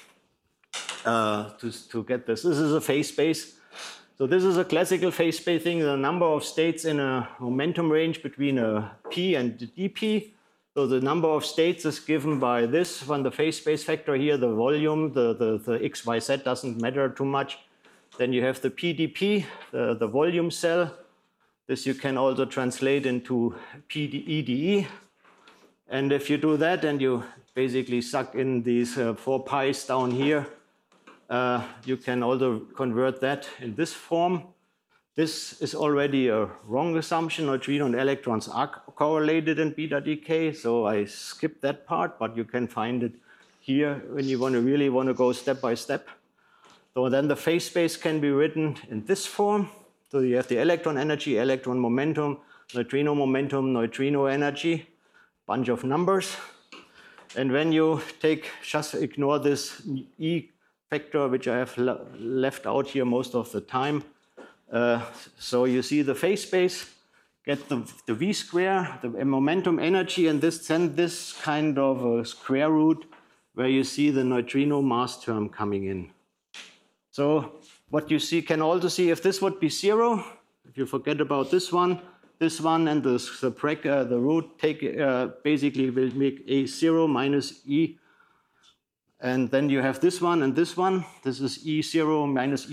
to get this. This is a phase space. So this is a classical phase space thing, the number of states in a momentum range between a P and the dP. So the number of states is given by this one, the phase space factor here, the volume, the x, y, z doesn't matter too much. Then you have the PdP, the volume cell. This you can also translate into PdE. And if you do that and you basically suck in these 4 pi's down here, you can also convert that in this form. This is already a wrong assumption. Neutrino and electrons are correlated in beta decay, so I skipped that part, but you can find it here when you really want to go step by step. So then the phase space can be written in this form. So you have the electron energy, electron momentum, neutrino energy, bunch of numbers. And when you just ignore this E factor, which I have left out here most of the time. So you see the phase space, get the V square, the momentum energy, and send this kind of a square root where you see the neutrino mass term coming in. So what you can also see, if this would be 0, if you forget about this one, and the root basically will make A0 minus E. And then you have this one and this one. This is E0 minus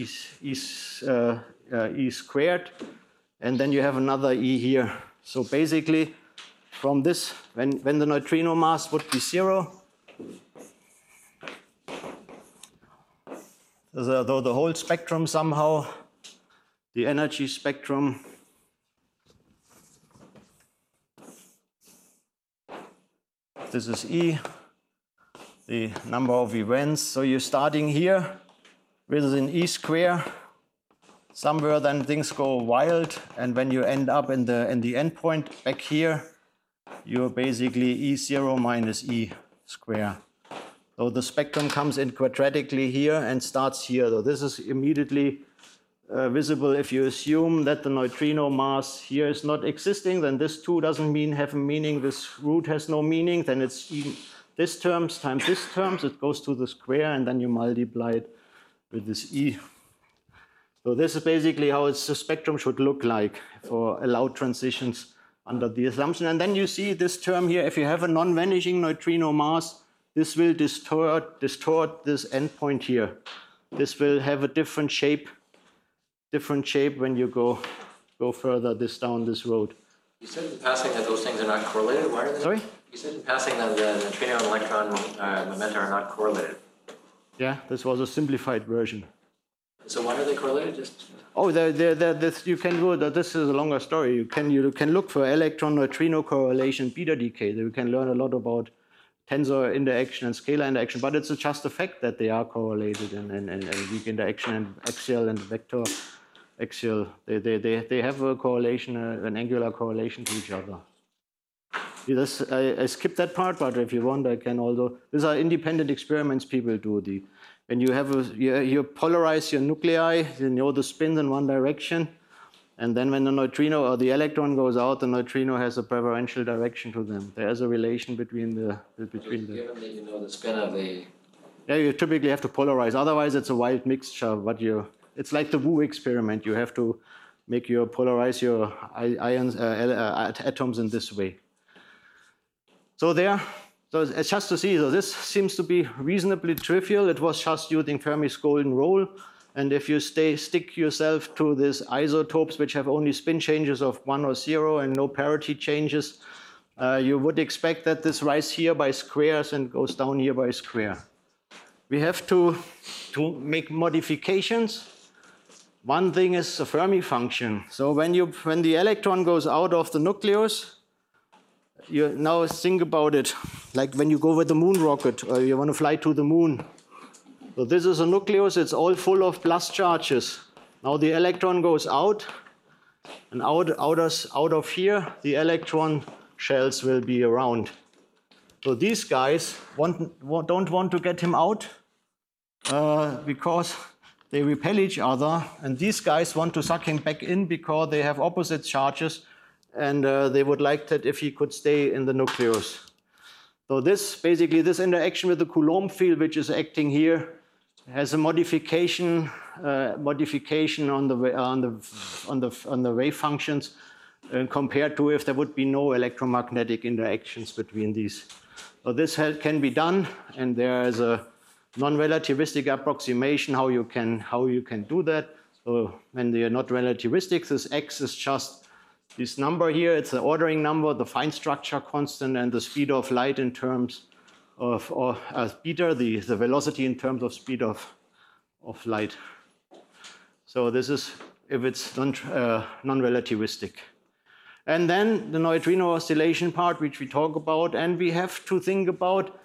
E squared. And then you have another E here. So basically, from this, when the neutrino mass would be 0, though the whole spectrum somehow, the energy spectrum, this is E, the number of events. So you're starting here with an E square. Somewhere then things go wild, and when you end up in the endpoint back here, you're basically E0 minus E square. So the spectrum comes in quadratically here and starts here. So this is immediately visible if you assume that the neutrino mass here is not existing, then this 2 doesn't have a meaning, this root has no meaning, then it's this terms times this terms, it goes to the square, and then you multiply it with this E. So this is basically how the spectrum should look like for allowed transitions under the assumption. And then you see this term here, if you have a non-vanishing neutrino mass, this will distort this endpoint here. This will have a different shape when you go further down this road. You said in passing that those things are not correlated. Why are they? Sorry? You said in passing that the neutrino and electron momenta are not correlated. Yeah, this was a simplified version. So why are they correlated? You can do that. This is a longer story. You can look for electron-neutrino correlation, beta decay. You can learn a lot about tensor interaction and scalar interaction, but it's just a fact that they are correlated and weak interaction and axial and vector axial. They have a correlation, an angular correlation to each other. I skipped that part, but if you want, I can also. These are independent experiments people do. When you you polarize your nuclei, you know the spins in one direction, and then when the neutrino or the electron goes out, the neutrino has a preferential direction to them. There is a relation between the. Given that you know the spin of the. Yeah, you typically have to polarize. Otherwise, it's a wild mixture. It's like the Wu experiment. You have to polarize your ions, atoms in this way. So it's just to see, so this seems to be reasonably trivial. It was just using Fermi's golden rule. And if you stick yourself to these isotopes, which have only spin changes of 1 or 0 and no parity changes, you would expect that this rises here by squares and goes down here by square. we have to make modifications. One thing is the Fermi function. So when the electron goes out of the nucleus, you now think about it, like when you go with the moon rocket or you want to fly to the moon. So this is a nucleus, it's all full of plus charges. Now the electron goes out, and out of here, the electron shells will be around. So these guys don't want to get him out because they repel each other, and these guys want to suck him back in because they have opposite charges, and they would like that if he could stay in the nucleus. So basically this interaction with the Coulomb field, which is acting here, has a modification on the wave functions compared to if there would be no electromagnetic interactions between these. So this can be done, and there is a non-relativistic approximation how you can do that. So when they are not relativistic, this x is just this number here. It's the ordering number, the fine structure constant, and the speed of light in terms of beta, the velocity in terms of speed of light. So this is if it's non-relativistic. And then the neutrino oscillation part, which we talk about, and we have to think about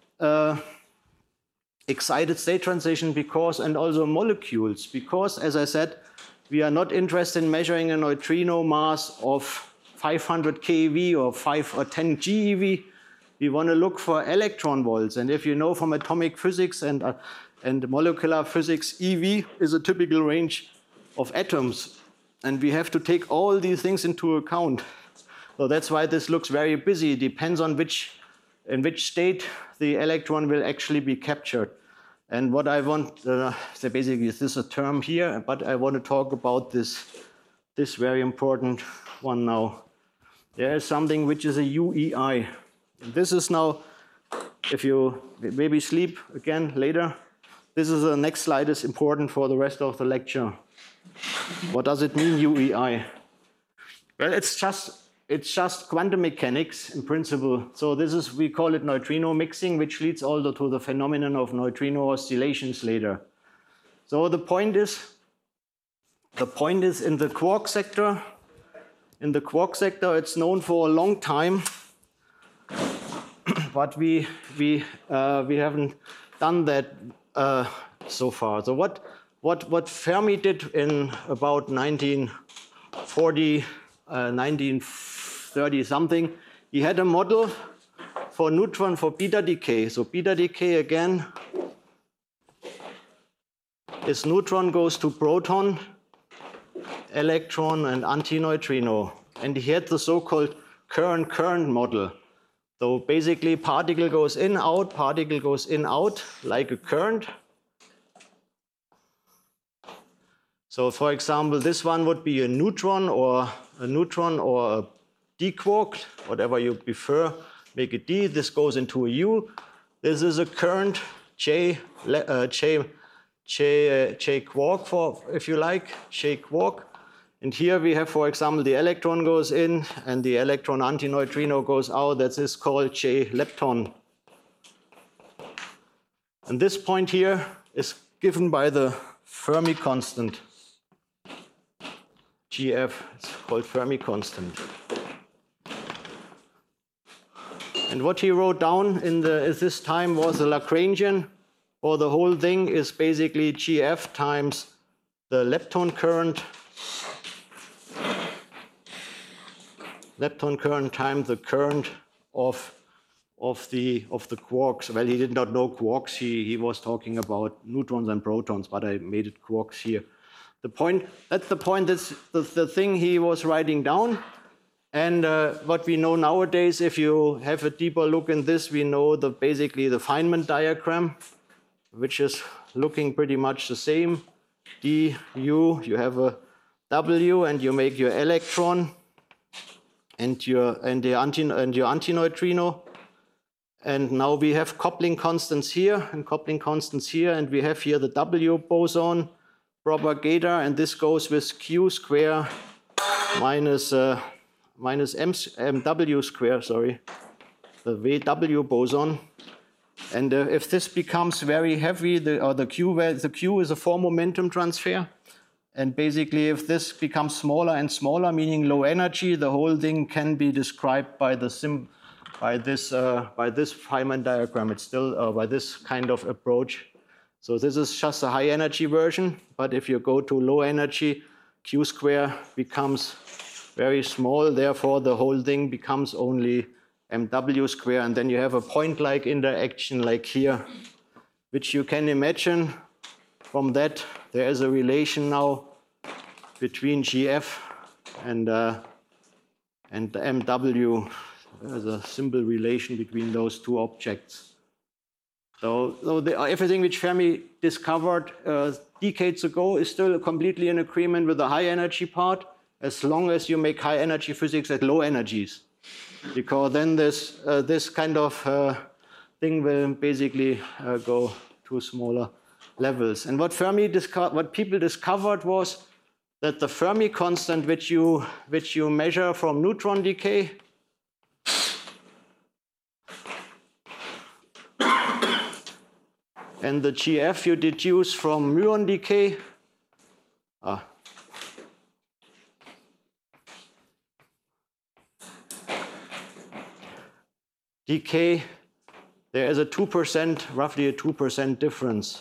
excited state transition and also molecules, because, as I said, we are not interested in measuring a neutrino mass of 500 keV or 5 or 10 GeV. We want to look for electron volts, and if you know from atomic physics and molecular physics, EV is a typical range of atoms, and we have to take all these things into account. So that's why this looks very busy. It depends on in which state the electron will actually be captured. And what I want, so basically this is a term here, but I want to talk about this very important one now. There is something which is a UEI. This is now, if you maybe sleep again later, this is the next slide is important for the rest of the lecture. What does it mean, UEI? Well, it's just quantum mechanics in principle. So we call it neutrino mixing, which leads also to the phenomenon of neutrino oscillations later. So the point is in the quark sector. In the quark sector, it's known for a long time, but we haven't done that so far. So what Fermi did in about 1940, 1930 something, he had a model for neutron for beta decay. So beta decay again is neutron goes to proton, electron, and antineutrino. And he had the so-called current model. So basically particle goes in, out, like a current. So for example, this one would be a neutron or a d quark, whatever you prefer, make it d. This goes into a u. This is a current J quark, if you like, J quark. And here we have, for example, the electron goes in and the electron antineutrino goes out. That is called J lepton. And this point here is given by the Fermi constant. GF, it's called Fermi constant. And what he wrote down at this time was the Lagrangian for the whole thing is basically GF times the lepton current times the current of the quarks. Well, he did not know quarks. He was talking about neutrons and protons, but I made it quarks here. That's the thing he was writing down. And what we know nowadays, if you have a deeper look in this, we know basically the Feynman diagram, which is looking pretty much the same. D, U, you have a W, and you make your electron and your antineutrino. And now we have coupling constants here, and we have here the W boson propagator, and this goes with Q square minus MW square, sorry, the VW boson. And if this becomes very heavy, the Q is a 4 momentum transfer. And basically, if this becomes smaller and smaller, meaning low energy, the whole thing can be described by this Feynman diagram. It's still by this kind of approach. So this is just a high energy version. But if you go to low energy, Q square becomes very small. Therefore, the whole thing becomes only mw square. And then you have a point-like interaction like here, which you can imagine. From that, there is a relation now between GF and MW. There's a simple relation between those two objects. So everything which Fermi discovered decades ago is still completely in agreement with the high energy part, as long as you make high energy physics at low energies. Because then this kind of thing will basically go to smaller levels. And what people discovered was that the Fermi constant, which you measure from neutron decay, and the GF you deduce from muon decay, there is a 2%, roughly a 2% difference.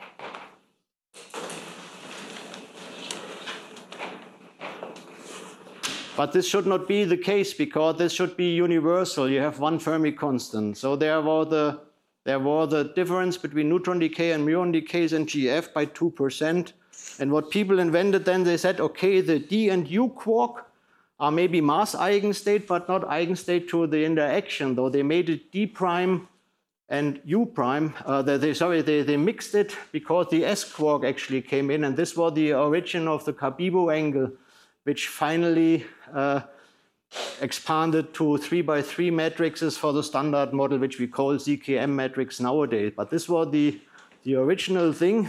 But this should not be the case, because this should be universal. You have one Fermi constant. So there was the difference between neutron decay and muon decays in GF by 2%. And what people invented then, they said, okay, the D and U quark are maybe mass eigenstate, but not eigenstate to the interaction, though they made it D prime and U prime. They mixed it because the S quark actually came in, and this was the origin of the Cabibbo angle, which finally expanded to 3x3 matrices for the standard model, which we call CKM matrix nowadays. But this was the original thing.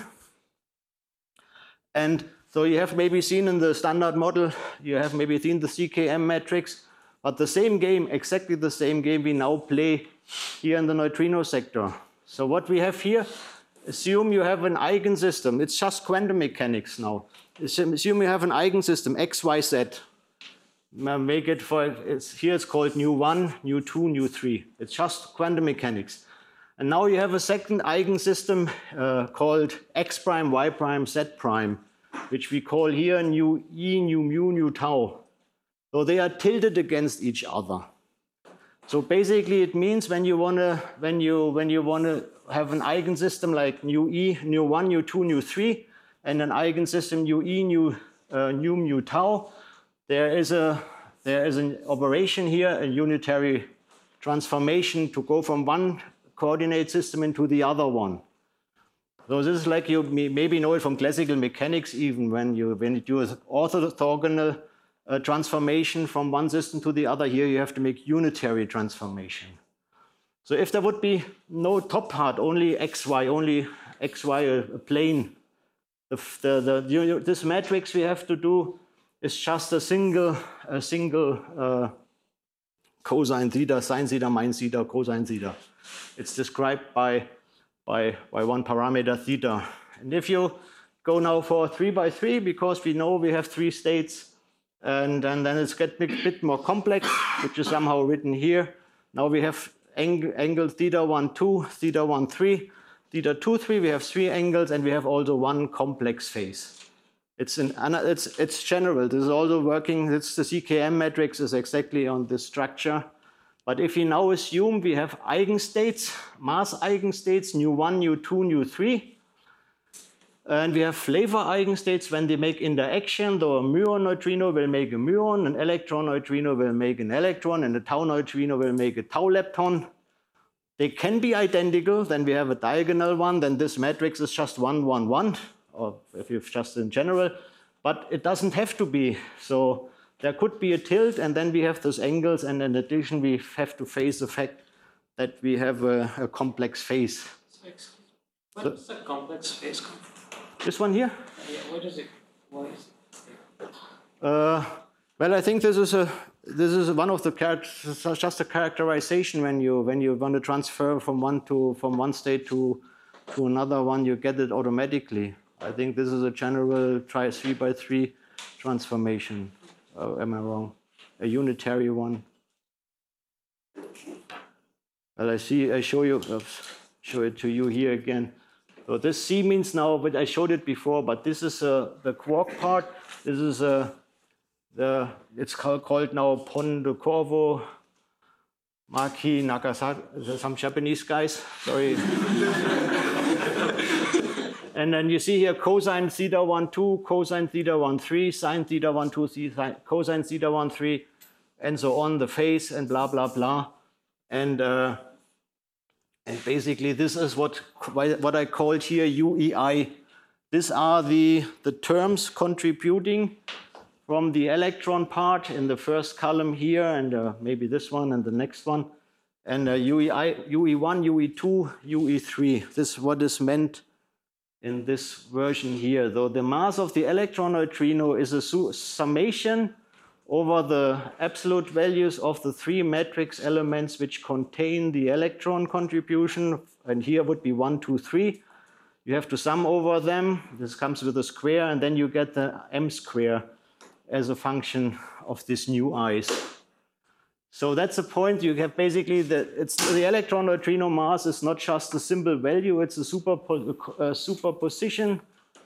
And so you have maybe seen in the standard model, you have maybe seen the CKM matrix, but the same game, exactly the same game we now play here in the neutrino sector. So what we have here, assume you have an eigensystem. It's just quantum mechanics now. Assume you have an eigensystem, x, y, z. Make it here it's called nu1, nu2, nu3. It's just quantum mechanics. And now you have a second eigensystem called x prime, y prime, z prime, which we call here nu e, nu mu, nu tau. So they are tilted against each other. So basically it means when you wanna have an eigensystem like nu e, nu1, nu2, nu3, and an eigensystem nu e, nu mu tau, there is an operation here, a unitary transformation to go from one coordinate system into the other one. So this is like, you maybe know it from classical mechanics even, when you do an orthogonal transformation from one system to the other. Here you have to make unitary transformation. So if there would be no top part, only xy, a plane, this matrix we have to do is just a single cosine theta, sine theta, min theta, cosine theta. It's described by one parameter theta. And if you go now for 3x3, because we know we have 3 states, and then it's getting a bit more complex, which is somehow written here. Now we have angle theta 1, 2, theta 1, 3, theta 2, 3. We have 3 angles, and we have also one complex phase. It's general. This is also working. The CKM matrix is exactly on this structure. But if we now assume we have eigenstates, mass eigenstates, nu1, nu2, nu3, and we have flavor eigenstates when they make interaction, though a muon neutrino will make a muon, an electron neutrino will make an electron, and a tau neutrino will make a tau lepton. They can be identical, then we have a diagonal one, then this matrix is just 1, 1, 1, or if you've just in general, but it doesn't have to be. So there could be a tilt, and then we have those angles, and in addition we have to face the fact that we have a complex phase. Where does the complex phase come from? This one here? Yeah, why is it? Well, I think this is this is one of the characters, just a characterization when you want to transfer from one state to another one, you get it automatically. I think this is a general 3x3 transformation. Am I wrong? A unitary one. Well, I show it to you here again. So this C means now, but I showed it before, but this is the quark part. This is it's called now Pontecorvo, Maki, Nagasaki, some Japanese guys, sorry. And then you see here cosine theta 1, 2, cosine theta 1, 3, sine theta 1, 2, cosine theta 1, 3, and so on, the phase and blah, blah, blah. And basically this is what I called here UEI. These are the terms contributing from the electron part in the first column here, and maybe this one and the next one. And UE1, UE2, UE3. This is what is meant in this version here. Though the mass of the electron neutrino is a summation over the absolute values of the three matrix elements which contain the electron contribution, and here would be 1, 2, 3. You have to sum over them. This comes with a square, and then you get the m square as a function of this new i's. So that's the point. You have basically the electron neutrino mass is not just a simple value, it's a superposition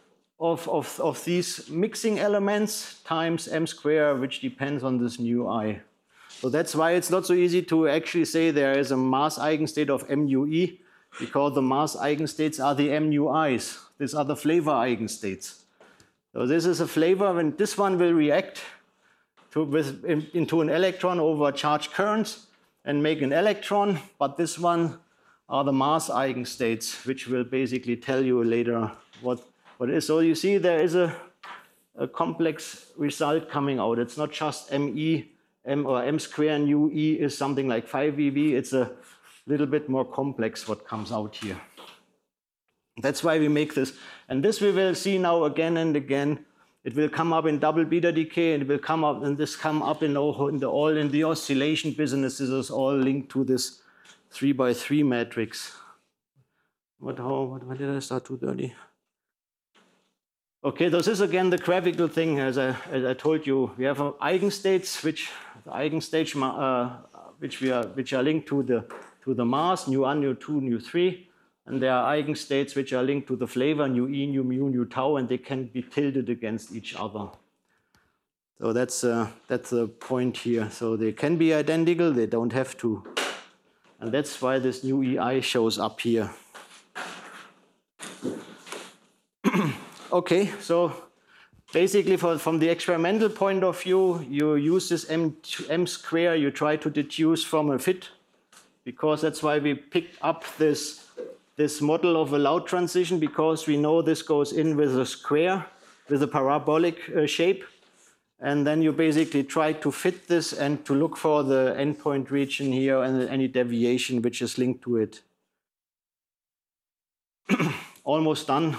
of these mixing elements times m square, which depends on this new I. So that's why it's not so easy to actually say there is a mass eigenstate of MUE, because the mass eigenstates are the MUIs. These are the flavor eigenstates. So this is a flavor, when this one will react into an electron over charged currents and make an electron, but this one are the mass eigenstates, which will basically tell you later what it is. So you see there is a complex result coming out. It's not just ME, M or M square nu E is something like 5 eV. It's a little bit more complex what comes out here. That's why we make this. And this we will see now again and again. It will come up in double beta decay, and it will come up, and this come up in the oscillation business. This is all linked to this 3x3 matrix. What did I start too early? Okay, this is again the graphical thing. As I told you, we have eigenstates which are linked to the mass nu1, nu2, nu3. And there are eigenstates which are linked to the flavor, nu e, nu mu, nu tau, and they can be tilted against each other. So that's the point here. So they can be identical, they don't have to. And that's why this nu EI shows up here. Okay, so basically from the experimental point of view, you use this m square, you try to deduce from a fit, because that's why we picked up this model of a Laut transition, because we know this goes in with a square, with a parabolic shape. And then you basically try to fit this and to look for the endpoint region here and any deviation which is linked to it. Almost done.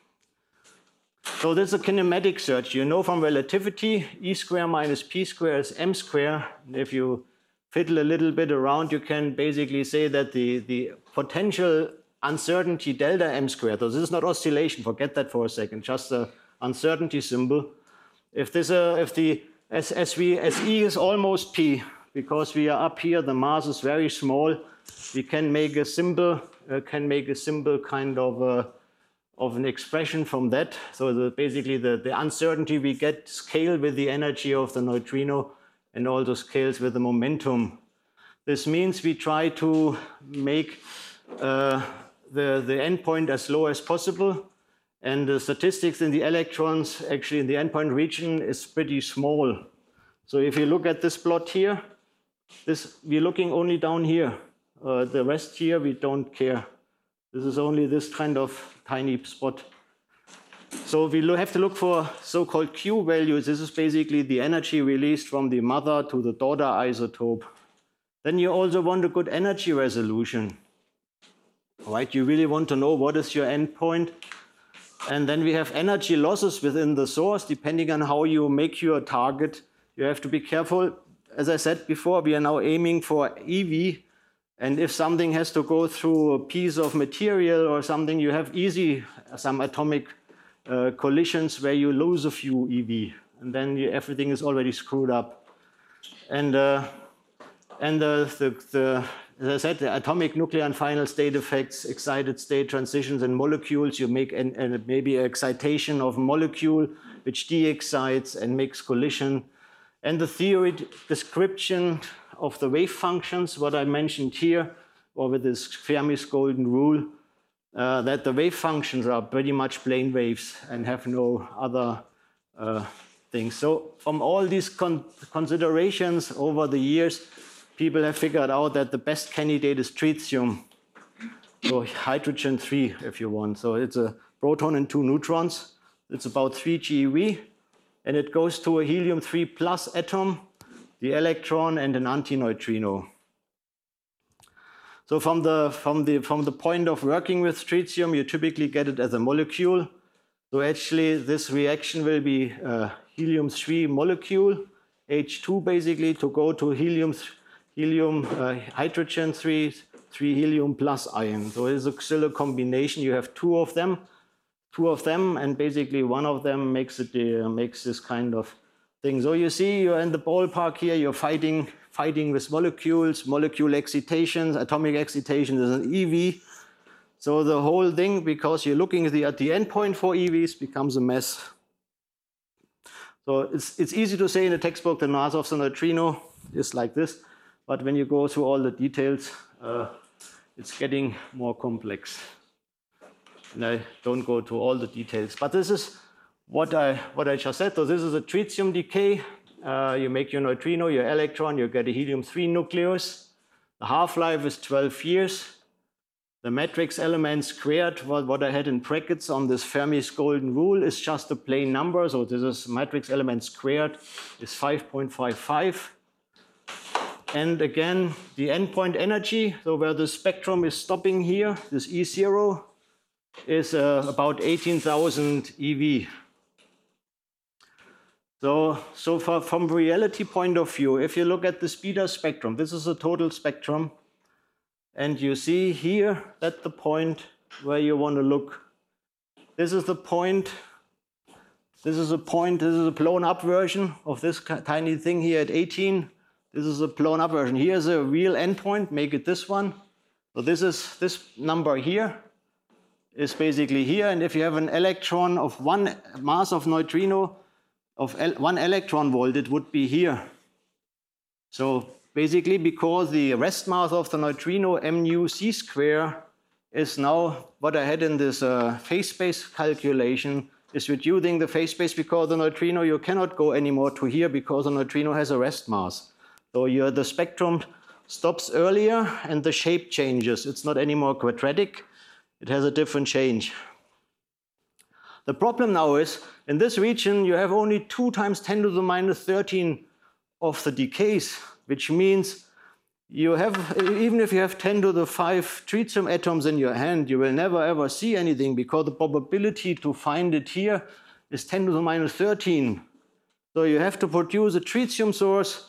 So this is a kinematic search. You know from relativity, E square minus P square is M square. And if you fiddle a little bit around, you can basically say that the potential uncertainty delta M squared. So this is not oscillation, forget that for a second, just the uncertainty symbol. If the SE is almost P, because we are up here, the mass is very small, we can make a simple kind of an expression from that. So basically the uncertainty we get scale with the energy of the neutrino and also scales with the momentum. This means we try to make the endpoint as low as possible, and the statistics in the electrons actually in the endpoint region is pretty small. So if you look at this plot here, we're looking only down here. The rest here we don't care. This is only this kind of tiny spot. So we have to look for so-called Q values. This is basically the energy released from the mother to the daughter isotope. Then you also want a good energy resolution. Right, you really want to know what is your endpoint. And then we have energy losses within the source, depending on how you make your target. You have to be careful as I said before, we are now aiming for EV. And if something has to go through a piece of material or something, you have some atomic collisions where you lose a few EV. And then everything is already screwed up. And as I said, the atomic, nuclear, and final state effects, excited state transitions in molecules, you make maybe an excitation of a molecule which de-excites and makes collision. And the theory description of the wave functions, what I mentioned here, or with this Fermi's golden rule, that the wave functions are pretty much plane waves and have no other things. So from all these considerations over the years, people have figured out that the best candidate is tritium, so hydrogen 3 if you want. So it's a proton and 2 neutrons. It's about 3 GeV, and it goes to a helium 3 plus atom, the electron, and an antineutrino. So from the point of working with tritium, you typically get it as a molecule. So actually, this reaction will be helium 3 molecule, H2 basically, to go to hydrogen 3 helium plus ion. So it's still a combination. You have two of them, and basically one of them makes this kind of thing. So you see, you're in the ballpark here. You're fighting with molecules, molecule excitations, atomic excitation is an EV. So the whole thing, because you're looking at the endpoint for EVs, becomes a mess. So it's easy to say in the textbook the mass of the neutrino is like this. But when you go through all the details, it's getting more complex. And I don't go to all the details. But this is what I just said. So this is a tritium decay. You make your neutrino, your electron, you get a helium 3 nucleus. The half-life is 12 years. The matrix element squared, what I had in brackets on this Fermi's golden rule, is just a plain number. So this is matrix element squared is 5.55. And again, the endpoint energy, so where the spectrum is stopping here, this E0, is about 18,000 EV. So from reality point of view, if you look at the speeder spectrum, this is a total spectrum, and you see here, that's the point where you want to look. This is the point, this is a blown up version of this tiny thing here at 18. This is a blown up version. Here's a real endpoint, make it this one. So this number here is basically here, and if you have an electron of one mass of neutrino of 1 electron volt, it would be here. So basically, because the rest mass of the neutrino, mu c square, is now what I had in this phase space calculation, is reducing the phase space because the neutrino, you cannot go anymore to here because the neutrino has a rest mass. So the spectrum stops earlier and the shape changes. It's not anymore quadratic. It has a different change. The problem now is, in this region, you have only 2 × 10⁻13 of the decays, which means you have, even if you have 10 to the 5 tritium atoms in your hand, you will never ever see anything because the probability to find it here is 10 to the -13. So you have to produce a tritium source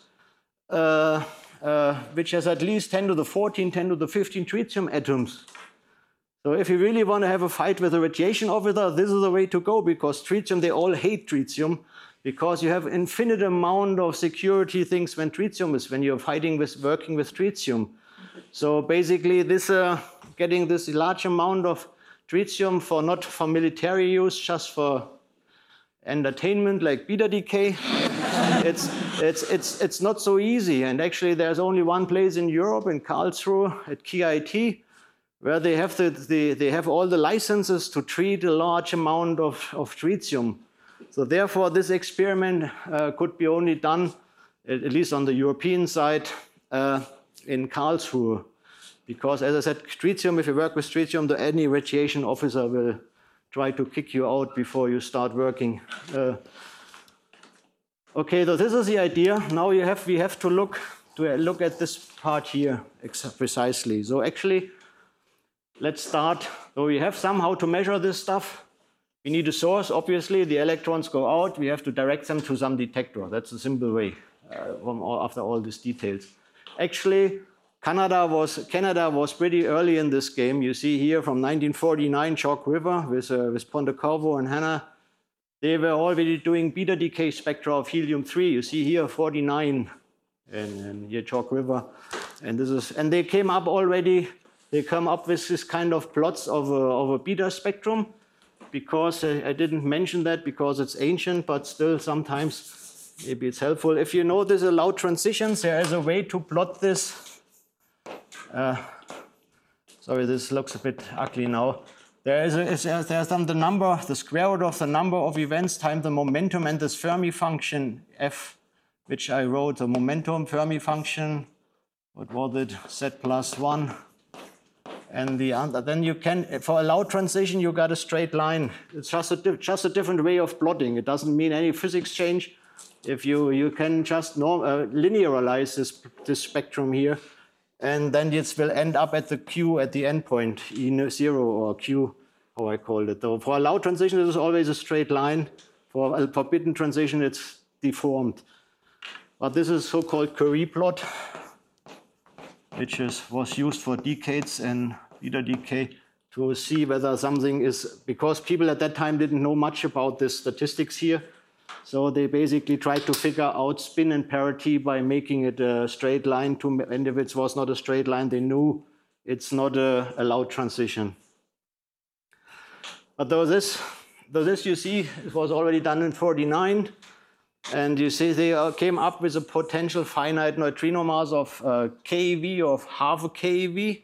which has at least 10 to the 14, 10 to the 15 tritium atoms. So if you really want to have a fight with a radiation officer, this is the way to go, because tritium, they all hate tritium, because you have infinite amount of security things when you're working with tritium. So basically this, getting this large amount of tritium not for military use, just for entertainment like beta decay, it's not so easy. And actually there's only one place in Europe, in Karlsruhe at KIT, where they have all the licenses to treat a large amount of tritium. So therefore, this experiment could be only done, at least on the European side, in Karlsruhe. Because as I said, tritium, if you work with tritium, any radiation officer will try to kick you out before you start working. Okay, so this is the idea. Now we have to look at this part here precisely. So actually, let's start. So we have somehow to measure this stuff. We need a source, obviously. The electrons go out. We have to direct them to some detector. That's a simple way. after all these details. Actually, Canada was pretty early in this game. You see here from 1949, Chalk River with Pontecorvo and Hanna. They were already doing beta decay spectra of helium-3. You see here 49 and here Chalk River. And they came up already. They come up with this kind of plots of a beta spectrum, because I didn't mention that because it's ancient, but still sometimes maybe it's helpful. If you know this allowed transitions, there is a way to plot this. Sorry, this looks a bit ugly now. There's the square root of the number of events times the momentum and this Fermi function f, which I wrote, the momentum Fermi function. What was it? Z plus 1. And the other, then you can, for allowed transition, you got a straight line. It's just a different way of plotting. It doesn't mean any physics change. If you can just linearize this spectrum here, and then it will end up at the Q at the endpoint, E0 or Q, how I called it. So for allowed transition, it is always a straight line. For a forbidden transition, it's deformed. But this is so-called Curie plot, which was used for decades and beta decay to see whether something is, because people at that time didn't know much about this statistics here. So they basically tried to figure out spin and parity by making it a straight line. And if it was not a straight line, they knew it's not a allowed transition. But though this you see, it was already done in 49. And you see they came up with a potential finite neutrino mass of keV of half a keV.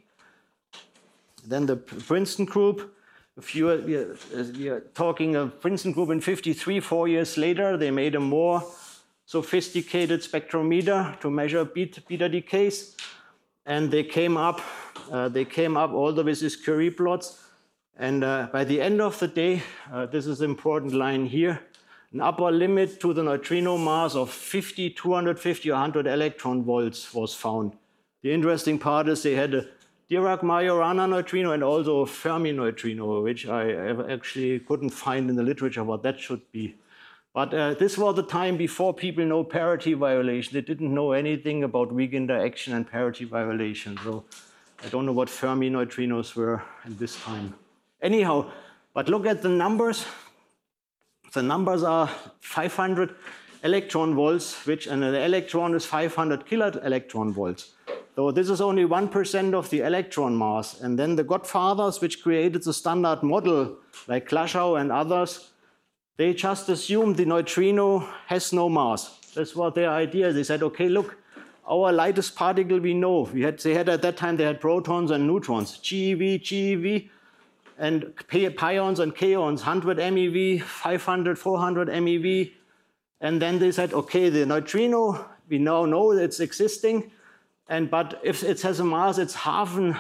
Then the Princeton group. If we are talking a Princeton group in 53, 4 years later, they made a more sophisticated spectrometer to measure beta decays. And they came up also with these Curie plots. And by the end of the day, this is an important line here, an upper limit to the neutrino mass of 50, 250, or 100 electron volts was found. The interesting part is they had a Dirac-Majorana neutrino and also a Fermi neutrino, which I actually couldn't find in the literature what that should be. But this was the time before people know parity violation. They didn't know anything about weak interaction and parity violation. So I don't know what Fermi neutrinos were at this time. Anyhow, but look at the numbers. The numbers are 500 electron volts, and the electron is 500 kiloelectron volts. So this is only 1% of the electron mass. And then the godfathers, which created the standard model, like Glashow and others, they just assumed the neutrino has no mass. That's what their idea. They said, okay, look, our lightest particle we know. They had at that time, they had protons and neutrons, GeV, and pions and kaons, 100 MeV, 500, 400 MeV. And then they said, okay, the neutrino, we now know it's existing. But if it has a mass, it's half a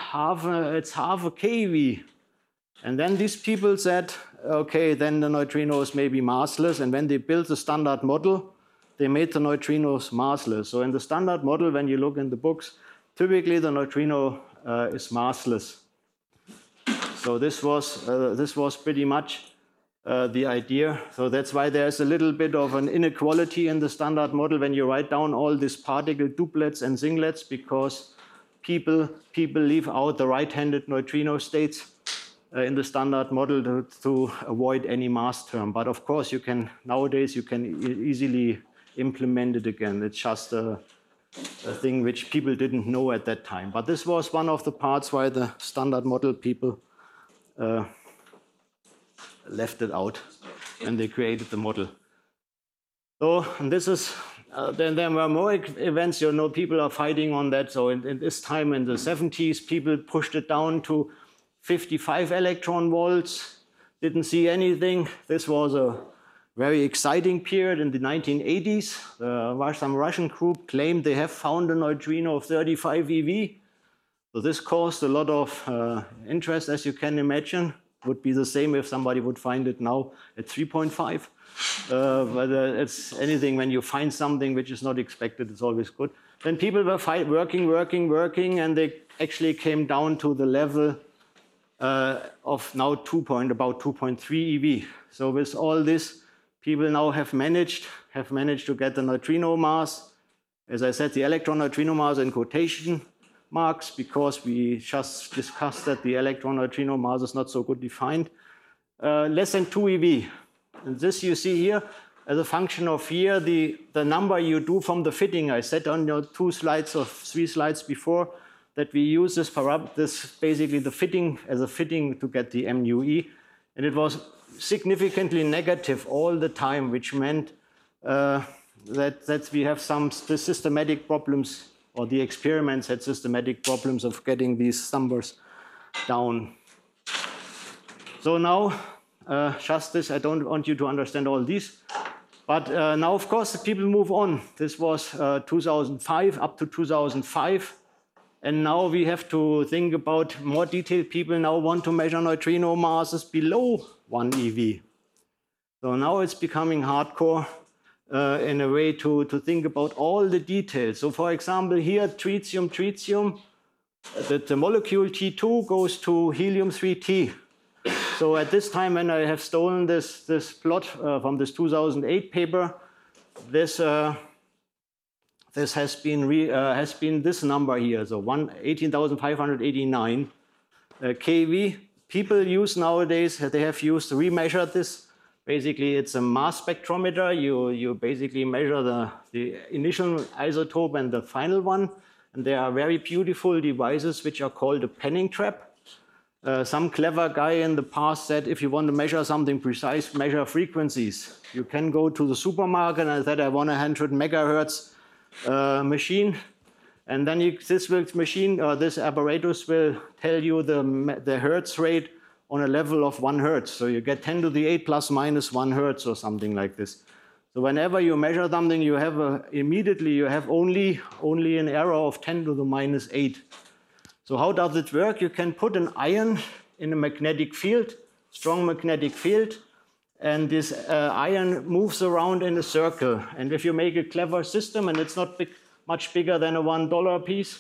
keV. And then these people said, okay, then the neutrinos may be massless. And when they built the standard model, they made the neutrinos massless. So in the standard model, when you look in the books, typically the neutrino is massless. So this was pretty much the idea. So that's why there's a little bit of an inequality in the standard model when you write down all these particle doublets and singlets, because people leave out the right-handed neutrino states in the standard model to avoid any mass term. But of course, nowadays you can easily implement it again. It's just a thing which people didn't know at that time. But this was one of the parts why the standard model people left it out when they created the model. So, and this is, then there were more events, people are fighting on that. So in this time in the 70s, people pushed it down to 55 electron volts, didn't see anything. This was a very exciting period in the 1980s. Some Russian group claimed they have found a neutrino of 35 eV. So this caused a lot of interest, as you can imagine. Would be the same if somebody would find it now at 3.5. But it's anything, when you find something which is not expected, it's always good. Then people were working, and they actually came down to the level of now about 2.3 eV. So with all this, people now have managed to get the neutrino mass As I said, the electron neutrino mass in quotation marks because we just discussed that the electron neutrino mass is not so good defined. Less than 2 eV. And this you see here as a function of here, the number you do from the fitting. I said on your 2 slides or 3 slides before that we use this basically the fitting as a fitting to get the MUE. And it was significantly negative all the time, which meant that we have some systematic problems, or the experiments had systematic problems of getting these numbers down. So now, just this, I don't want you to understand all these. But now, of course, the people move on. This was 2005, up to 2005. And now we have to think about more detailed. People now want to measure neutrino masses below 1 eV. So now it's becoming hardcore in a way to think about all the details. So for example, here, tritium, the molecule T2 goes to helium-3T. So at this time, when I have stolen this plot from this 2008 paper, this has been this number here, so 18,589 kV. People use nowadays, they have used, remeasured this. Basically, it's a mass spectrometer. You basically measure the initial isotope and the final one. And there are very beautiful devices which are called a penning trap. Some clever guy in the past said, if you want to measure something precise, measure frequencies. You can go to the supermarket and I said, I want a 100 megahertz machine. And then this apparatus will tell you the hertz rate on a level of 1 hertz. So you get 10 to the 8 plus minus 1 hertz or something like this. So whenever you measure something, you have immediately you have only an error of 10 to the minus 8. So how does it work? You can put an ion in a magnetic field, strong magnetic field, and this ion moves around in a circle. And if you make a clever system, and it's not much bigger than a $1 piece,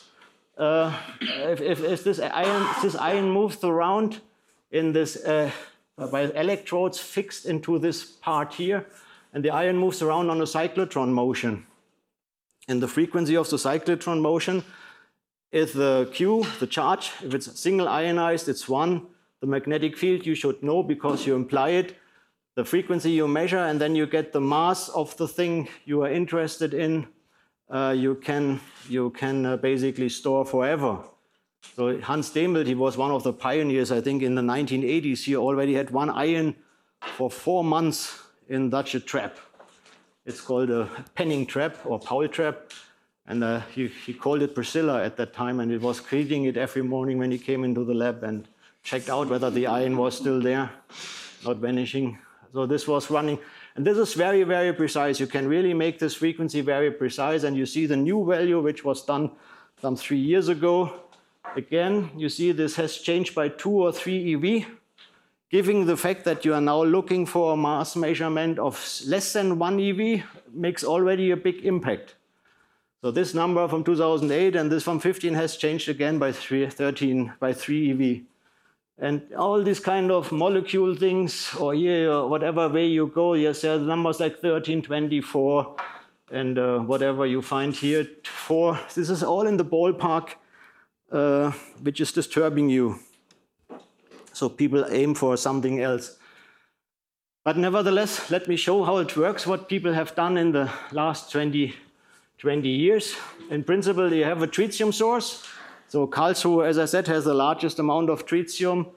if this ion moves around in this by electrodes fixed into this part here, and the ion moves around on a cyclotron motion. And the frequency of the cyclotron motion is the Q, the charge. If it's single ionized, it's 1. The magnetic field you should know because you imply it. The frequency you measure, and then you get the mass of the thing you are interested in. You can basically store forever. So Hans Dehmelt, he was one of the pioneers, I think in the 1980s. He already had 1 ion for 4 months in such a trap. It's called a penning trap or Paul trap. And he called it Priscilla at that time, and it was cleaning it every morning when he came into the lab and checked out whether the ion was still there, not vanishing. So this was running. And this is very, very precise. You can really make this frequency very precise. And you see the new value, which was done some 3 years ago. Again, you see this has changed by 2 or 3 eV, giving the fact that you are now looking for a mass measurement of less than 1 eV makes already a big impact. So this number from 2008 and this from 15 has changed again by 3 eV. And all these kind of molecule things, or here, or whatever way you go, yes, there are numbers like 13, 24, and whatever you find here, 4. This is all in the ballpark, which is disturbing you. So people aim for something else. But nevertheless, let me show how it works, what people have done in the last 20 years. In principle, you have a tritium source. So Karlsruhe, as I said, has the largest amount of tritium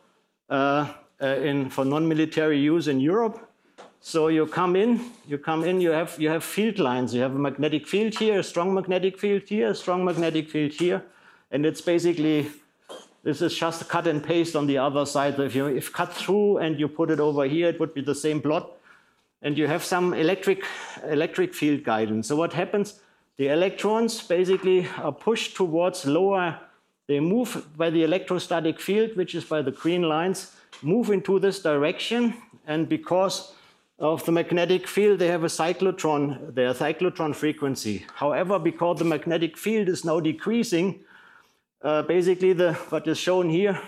for non-military use in Europe. So you come in, you have field lines. You have a magnetic field here, a strong magnetic field here, a strong magnetic field here. And it's basically, this is just cut and paste on the other side. So if you cut through and you put it over here, it would be the same plot. And you have some electric field guidance. So what happens? The electrons basically are pushed towards lower. They move by the electrostatic field, which is by the green lines, move into this direction. And because of the magnetic field, they have a cyclotron, their cyclotron frequency. However, because the magnetic field is now decreasing, basically what is shown here,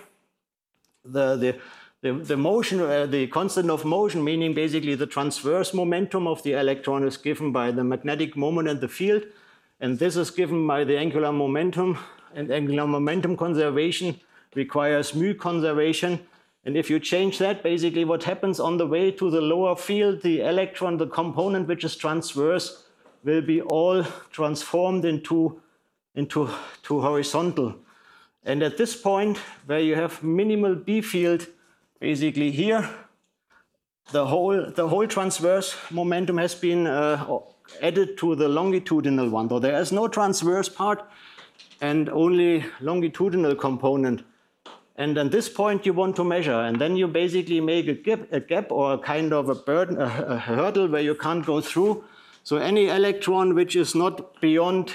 the motion, the constant of motion, meaning basically the transverse momentum of the electron is given by the magnetic moment and the field. And this is given by the angular momentum, and angular momentum conservation requires mu conservation. And if you change that, basically what happens on the way to the lower field, the electron, the component which is transverse, will be all transformed into horizontal. And at this point, where you have minimal B field, basically here, the whole transverse momentum has been added to the longitudinal one. So there is no transverse part and only longitudinal component. And at this point you want to measure, and then you basically make a gap or a kind of a burden, a hurdle where you can't go through. So any electron which is not beyond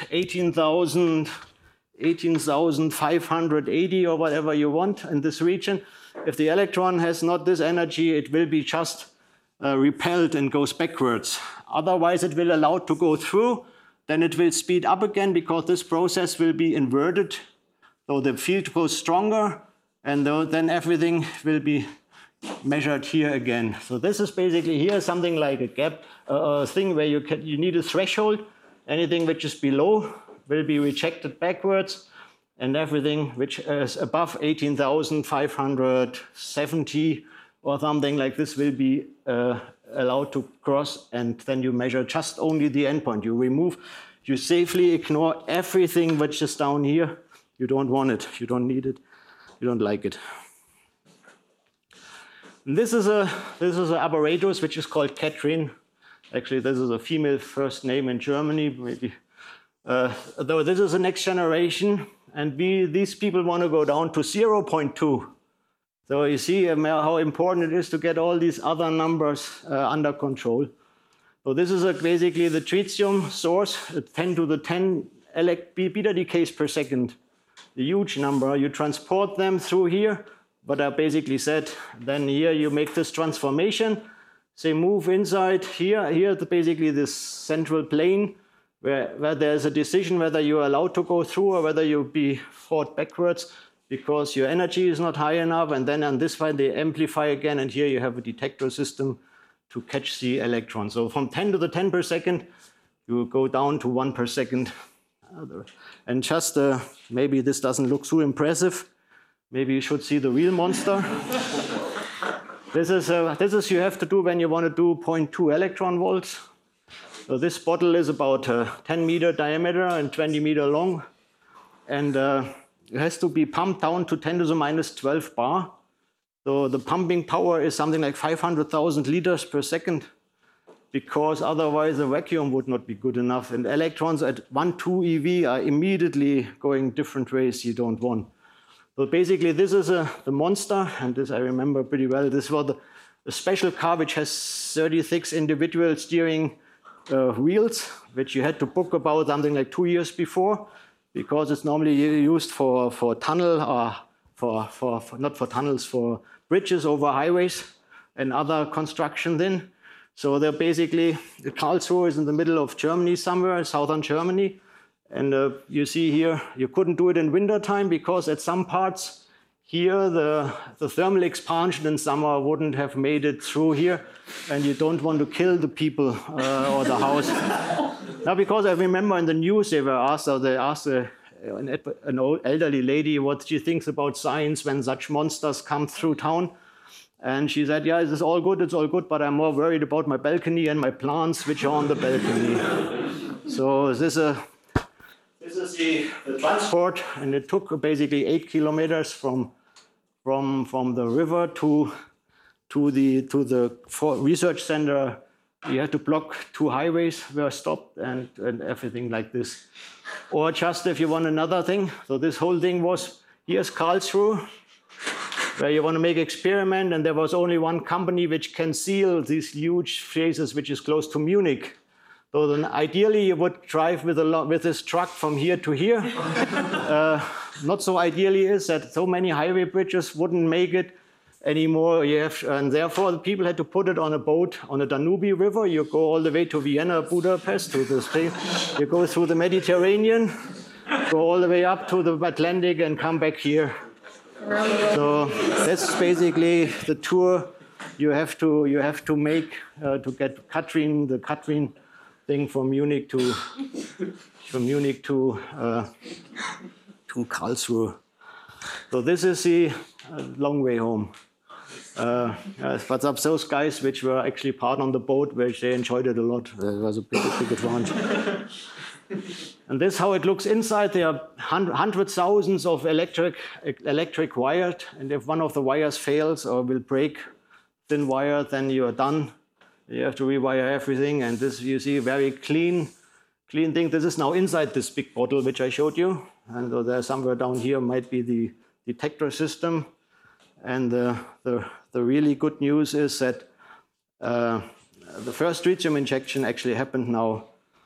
18,580 or whatever you want in this region, if the electron has not this energy, it will be just repelled and goes backwards. Otherwise, it will allow to go through. Then it will speed up again because this process will be inverted. So the field goes stronger, and then everything will be measured here again. So this is basically here something like a gap, a thing where you need a threshold. Anything which is below will be rejected backwards, and everything which is above 18,570 or something like this will be allowed to cross, and then you measure just only the endpoint. You safely ignore everything which is down here. You don't want it, you don't need it, you don't like it. And this is an apparatus which is called Katrin. Actually, this is a female first name in Germany, maybe. Though this is the next generation, and these people want to go down to 0.2. So you see how important it is to get all these other numbers under control. So this is basically the tritium source, 10 to the 10 beta decays per second. A huge number. You transport them through here, but I basically said, then here you make this transformation. They move inside here basically this central plane where there's a decision whether you're allowed to go through or whether you'll be fought backwards because your energy is not high enough. And then on this side they amplify again, and here you have a detector system to catch the electron. So from 10 to the 10 per second, you go down to 1 per second. And just maybe this doesn't look so impressive. Maybe you should see the real monster. This is you have to do when you want to do 0.2 electron volts. So this bottle is about 10-meter diameter and 20-meter long, and it has to be pumped down to 10 to the minus 12 bar. So the pumping power is something like 500,000 liters per second, because otherwise the vacuum would not be good enough. And electrons at 1,2 eV are immediately going different ways you don't want. So basically this is the monster, and this I remember pretty well. This was a special car which has 36 individual steering wheels, which you had to book about something like 2 years before, because it's normally used for tunnel or not for tunnels, for bridges over highways and other construction then. So they're basically, Karlsruhe is in the middle of Germany somewhere, southern Germany. And you see here, you couldn't do it in winter time because at some parts here, the thermal expansion in summer wouldn't have made it through here. And you don't want to kill the people or the house. Now, because I remember in the news they were asked, or they asked an old elderly lady what she thinks about science when such monsters come through town. And she said, yeah, it's all good, but I'm more worried about my balcony and my plants, which are on the balcony. So this is the transport, and it took basically 8 kilometers from the river to the research center. You had to block 2 highways were stopped and everything like this. Or just if you want another thing, so this whole thing was, here's Karlsruhe, where you want to make experiment, and there was only one company which can seal these huge phases, which is close to Munich. So then ideally you would drive with this truck from here to here. Not so ideally is that so many highway bridges wouldn't make it anymore. And therefore the people had to put it on a boat on the Danube River. You go all the way to Vienna, Budapest, to this thing. You go through the Mediterranean, go all the way up to the Atlantic and come back here. So that's basically the tour you have to make to get the Katrin thing from Munich to Munich to Karlsruhe. So this is the long way home. But those guys which were actually part on the boat, which they enjoyed it a lot. It was a big advantage. And this is how it looks inside. There are hundred thousands of electric wired, and if one of the wires fails or will break, thin wire, then you are done. You have to rewire everything, and this you see very clean thing. This is now inside this big bottle which I showed you, and there somewhere down here might be the detector system. And the really good news is that the first tritium injection actually happened now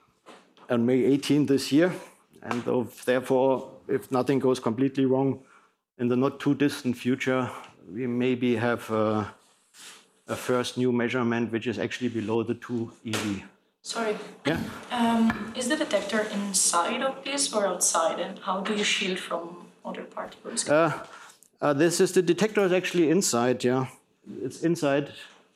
on May 18 this year, and therefore, if nothing goes completely wrong, in the not too distant future, we maybe have a first new measurement which is actually below the 2 eV. Sorry. Yeah. Is the detector inside of this or outside, and how do you shield from other particles? This is the detector is actually inside. Yeah, it's inside.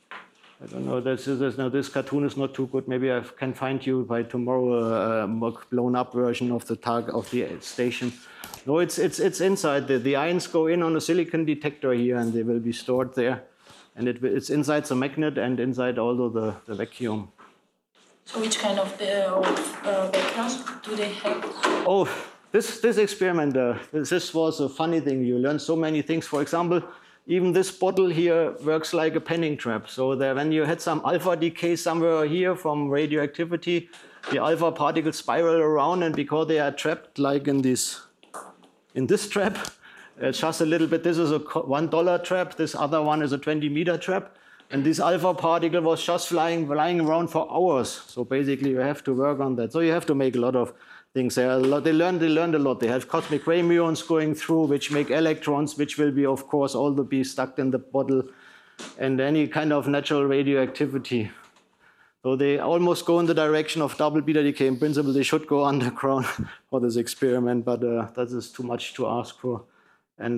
I don't know. This cartoon is not too good. Maybe I can find you by tomorrow a more blown up version of the station. No, it's inside. The ions go in on a silicon detector here, and they will be stored there. And it's inside the magnet and inside also the vacuum. So which kind of background do they have? Oh, this experiment, this was a funny thing. You learn so many things. For example, even this bottle here works like a penning trap. So that when you had some alpha decay somewhere here from radioactivity, the alpha particles spiral around, and because they are trapped like in this trap, just a little bit. This is a $1 trap. This other one is a 20-meter trap. And this alpha particle was just flying around for hours. So basically, you have to work on that. So you have to make a lot of things. They learned a lot. They have cosmic ray muons going through, which make electrons, which will be, of course, all be stuck in the bottle, and any kind of natural radioactivity. So they almost go in the direction of double beta decay. In principle, they should go underground for this experiment, but that is too much to ask for. And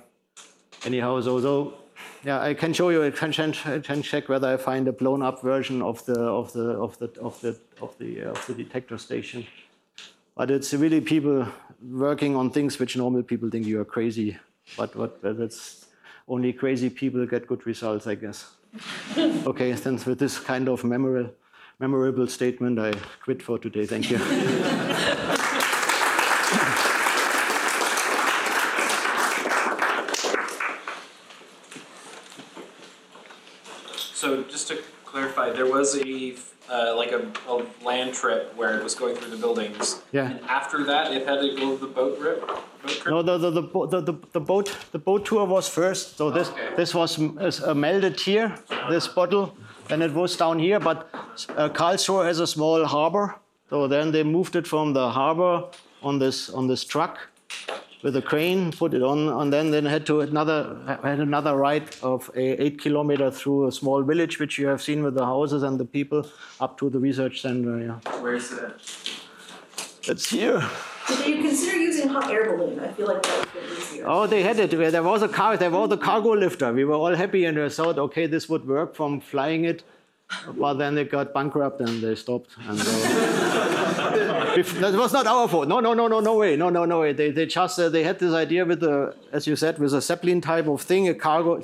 anyhow, so yeah, I can show you. I can check whether I find a blown-up version of the detector station. But it's really people working on things which normal people think you are crazy. But that's only crazy people get good results, I guess. Okay, then with this kind of memorable statement, I quit for today. Thank you. So just to clarify, there was a land trip where it was going through the buildings. Yeah. And after that, it had to go the boat trip. No, the boat tour was first. So this was melted here, this bottle, and it was down here. But Karlsruhe has a small harbor, so then they moved it from the harbor on this truck with a crane, put it on, and then they had another ride of 8 kilometers through a small village, which you have seen with the houses and the people, up to the research center. Yeah. Where is it? It's here. So do you consider using hot air balloon? I feel like that would be easier. Oh, they had it. There was a cargo lifter. We were all happy, and we thought, okay, this would work from flying it. But then they got bankrupt and they stopped. And that was not our fault. No way. They just they had this idea with as you said, with a Zeppelin type of thing, a cargo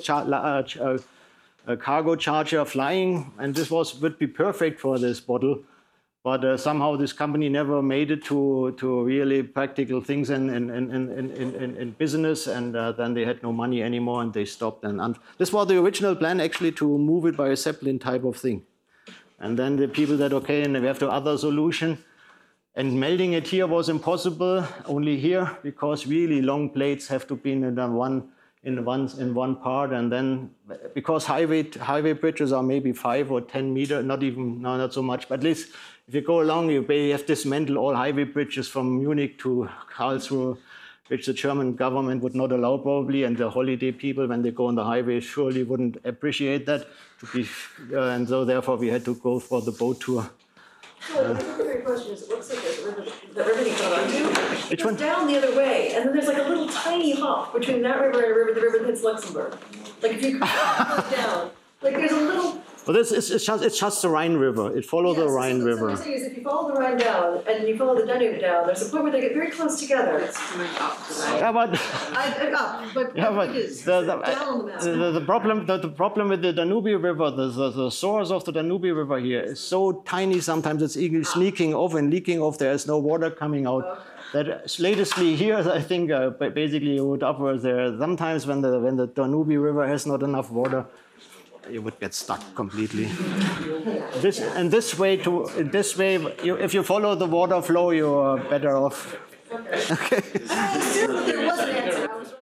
charger flying, and this would be perfect for this bottle. But somehow this company never made it to really practical things in business, and then they had no money anymore, and they stopped. And this was the original plan, actually, to move it by a Zeppelin type of thing. And then the people said, okay, and we have the other solution. And melting it here was impossible, only here, because really long plates have to be in one part, and then because highway bridges are maybe 5 or 10 meters, not so much, but at least if you go along, you have dismantled all highway bridges from Munich to Karlsruhe, which the German government would not allow probably, and the holiday people, when they go on the highway, surely wouldn't appreciate that. And so therefore we had to go for the boat tour. So the secondary question is, it looks like the river you got onto, Which it's one? down the other way, and then there's like a little tiny hop between that river and the river that hits Luxembourg. Like if you go down, like there's a little Well, it's just the Rhine River. It follows the Rhine So River. what I'm saying is if you follow the Rhine down and you follow the Danube down, there's a point where they get very close together. Yeah, but But yeah, but it is the, down on the map. the problem with the Danube River, the source of the Danube River here is so tiny. Sometimes it's even sneaking off and leaking off. There is no water coming out. That latestly here, I think, basically you would offer there. Sometimes when the Danube River has not enough water, you would get stuck completely. This way, if you follow the water flow, you are better off. Okay. There was an answer.